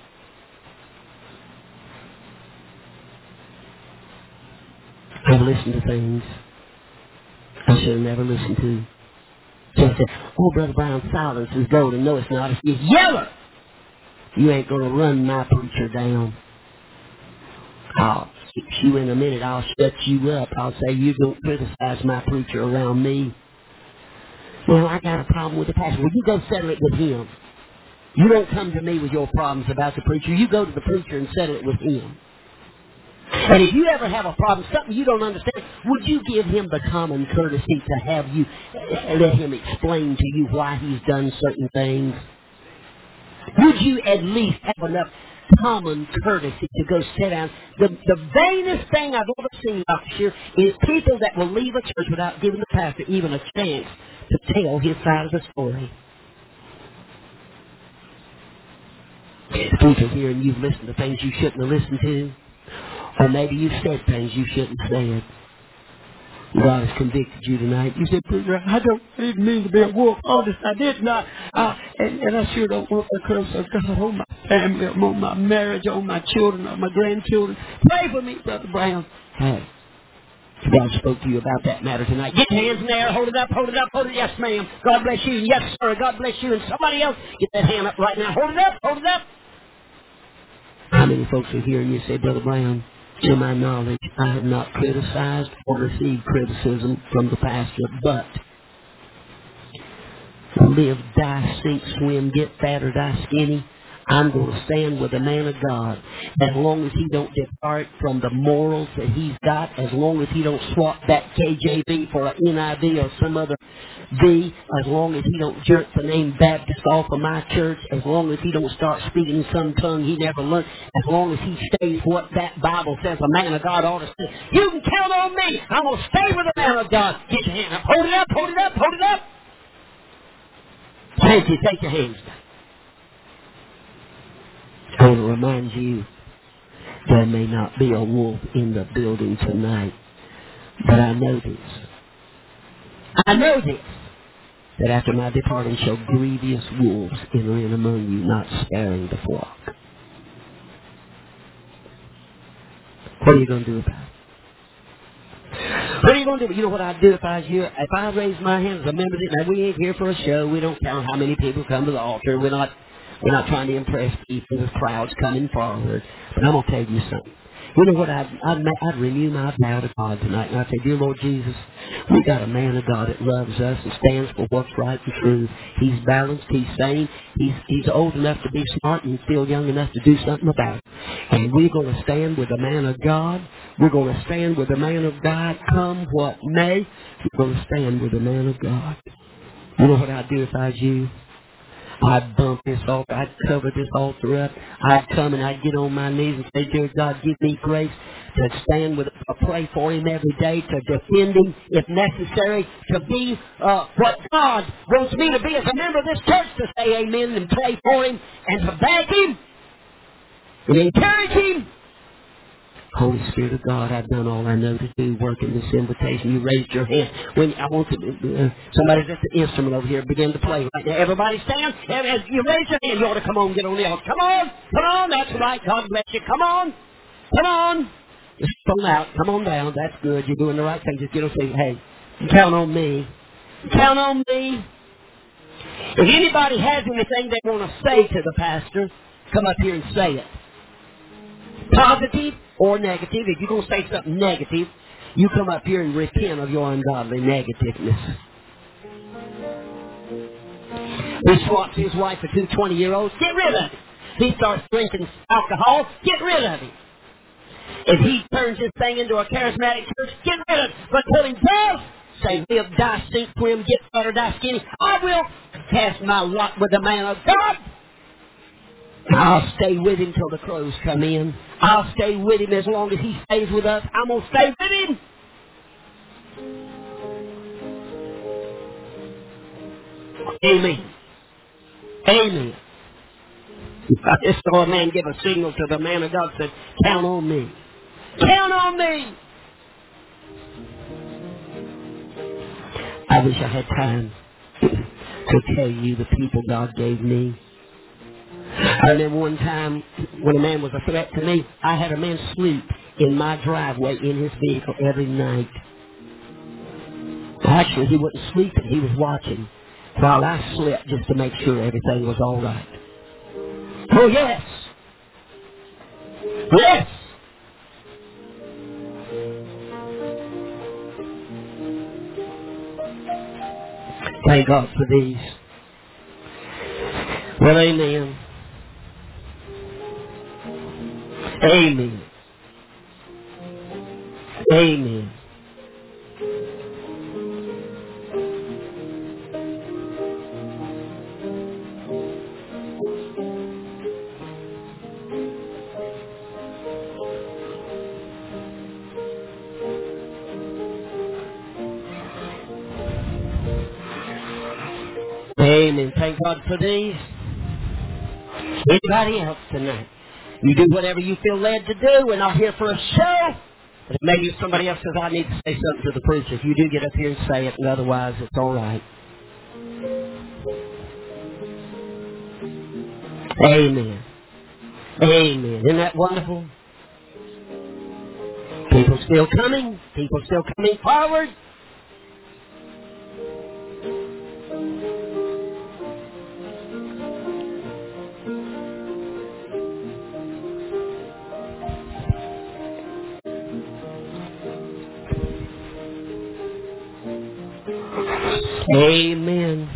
I've listened to things I should have never listened to. So I said, oh, Brother Brown, silence is golden. No, it's not. It's just yeller. You ain't going to run my preacher down. I'll fix you in a minute. I'll shut you up. I'll say, you don't criticize my preacher around me. Well, I got a problem with the pastor. Well, you go settle it with him. You don't come to me with your problems about the preacher. You go to the preacher and settle it with him. And if you ever have a problem, something you don't understand, would you give him the common courtesy to have you, let him explain to you why he's done certain things? Would you at least have enough common courtesy to go sit down? The, the vainest thing I've ever seen out here is people that will leave a church without giving the pastor even a chance to tell his side of the story. People here and you've listened to things you shouldn't have listened to. Or maybe you've said things you shouldn't have said. God has convicted you tonight. You said, Preacher, I don't I didn't mean to be a wolf. Honest, I did not. Uh, and, and I sure don't want the curse of God on my family, on my marriage, on my children, on my grandchildren. Pray for me, Brother Brown. Hey, God spoke to you about that matter tonight. Get your hands in the air. Hold it up, hold it up, hold it. Yes, ma'am. God bless you. Yes, sir. God bless you. And somebody else, get that hand up right now. Hold it up, hold it up. How many folks are here and you say, Brother Brown, to my knowledge, I have not criticized or received criticism from the pastor, but live, die, sink, swim, get fat or die skinny, I'm going to stand with the man of God. As long as he don't depart from the morals that he's got, as long as he don't swap that K J V for an N I V or some other V, as long as he don't jerk the name Baptist off of my church, as long as he don't start speaking some tongue he never learned, as long as he stays what that Bible says a man of God ought to say, you can count on me. I'm going to stay with the man of God. Get your hand up. Hold it up, hold it up, hold it up. Thank you. Take your hands down. I want to remind you, there may not be a wolf in the building tonight, but I know this. I know this, that after my departing shall grievous wolves enter in among you, not sparing the flock. What are you going to do about it? What are you going to do? You know what I'd do if I was you? If I raised my hand as a member of it, now we ain't here for a show. We don't count how many people come to the altar. We're not, we're not trying to impress people with crowds coming forward. But I'm going to tell you something. You know what? I'd, I'd, I'd renew my vow to God tonight. And I'd say, dear Lord Jesus, we got a man of God that loves us and stands for what's right and true. He's balanced. He's sane. He's, he's old enough to be smart and still young enough to do something about it. And we're going to stand with the man of God. We're going to stand with the man of God, come what may. We're going to stand with the man of God. You know what I'd do if I was you? I'd bump this altar. I'd cover this altar up. I'd come and I'd get on my knees and say, dear God, give me grace to stand with, uh, pray for him every day, to defend him if necessary, to be uh, what God wants me to be as a member of this church, to say amen and pray for him and to back him and encourage him. Holy Spirit of God, I've done all I know to do, working this invitation. You raised your hand. When I want to, uh, somebody's at the instrument over here, begin to play right now. Everybody stand. As you raise your hand, you ought to come on, get on the altar. Come on, come on. That's right. God bless you. Come on, come on. Just come out. Come on down. That's good. You're doing the right thing. Just get on and say, hey, count on me. Count on me. If anybody has anything they want to say to the pastor, come up here and say it. Positive or negative. If you're going to say something negative, you come up here and repent of your ungodly negativeness. He swaps his wife for two twenty-year-olds. Get rid of it. He starts drinking alcohol. Get rid of it. If he turns this thing into a charismatic church, get rid of it. But till he does, say, live, die, sink, swim, get fat or die skinny, I will cast my lot with the man of God. I'll stay with him till the crows come in. I'll stay with him as long as he stays with us. I'm going to stay with him. Amen. Amen. I just saw a man give a signal to the man of God, said, count on me. Count on me. I wish I had time to tell you the people God gave me. I remember one time when a man was a threat to me, I had a man sleep in my driveway in his vehicle every night. Actually, he wasn't sleeping. He was watching while I slept just to make sure everything was all right. Oh, yes. Yes. Thank God for these. Well, amen. Amen. Amen. Amen. Thank God for these. Anybody else tonight? You do whatever you feel led to do. We're not here for a show. But maybe if somebody else says, I need to say something to the preacher, if you do get up here and say it, and otherwise it's all right. Amen. Amen. Isn't that wonderful? People still coming. People still coming forward. Amen.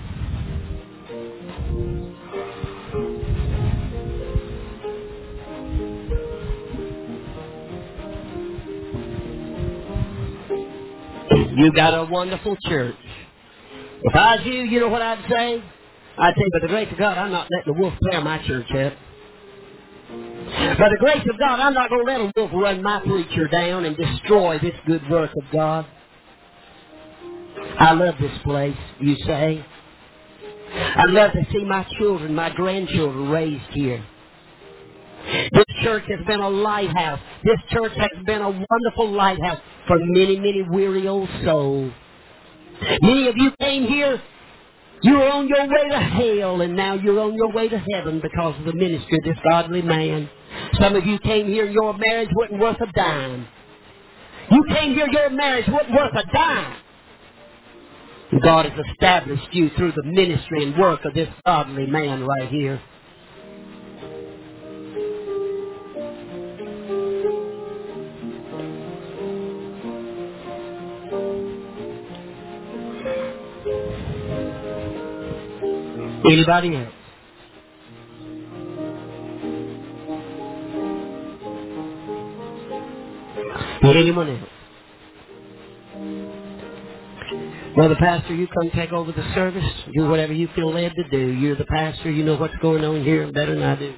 You got a wonderful church. If I was you, you know what I'd say? I'd say, by the grace of God, I'm not letting the wolf tear my church up. By the grace of God, I'm not going to let a wolf run my preacher down and destroy this good work of God. I love this place, you say. I'd love to see my children, my grandchildren raised here. This church has been a lighthouse. This church has been a wonderful lighthouse for many, many weary old souls. Many of you came here, you were on your way to hell, and now you're on your way to heaven because of the ministry of this godly man. Some of you came here, your marriage wasn't worth a dime. You came here, your marriage wasn't worth a dime. God has established you through the ministry and work of this godly man right here. Anybody else? Anyone else? Brother Pastor, you come take over the service. Do whatever you feel led to do. You're the pastor. You know what's going on here better than I do.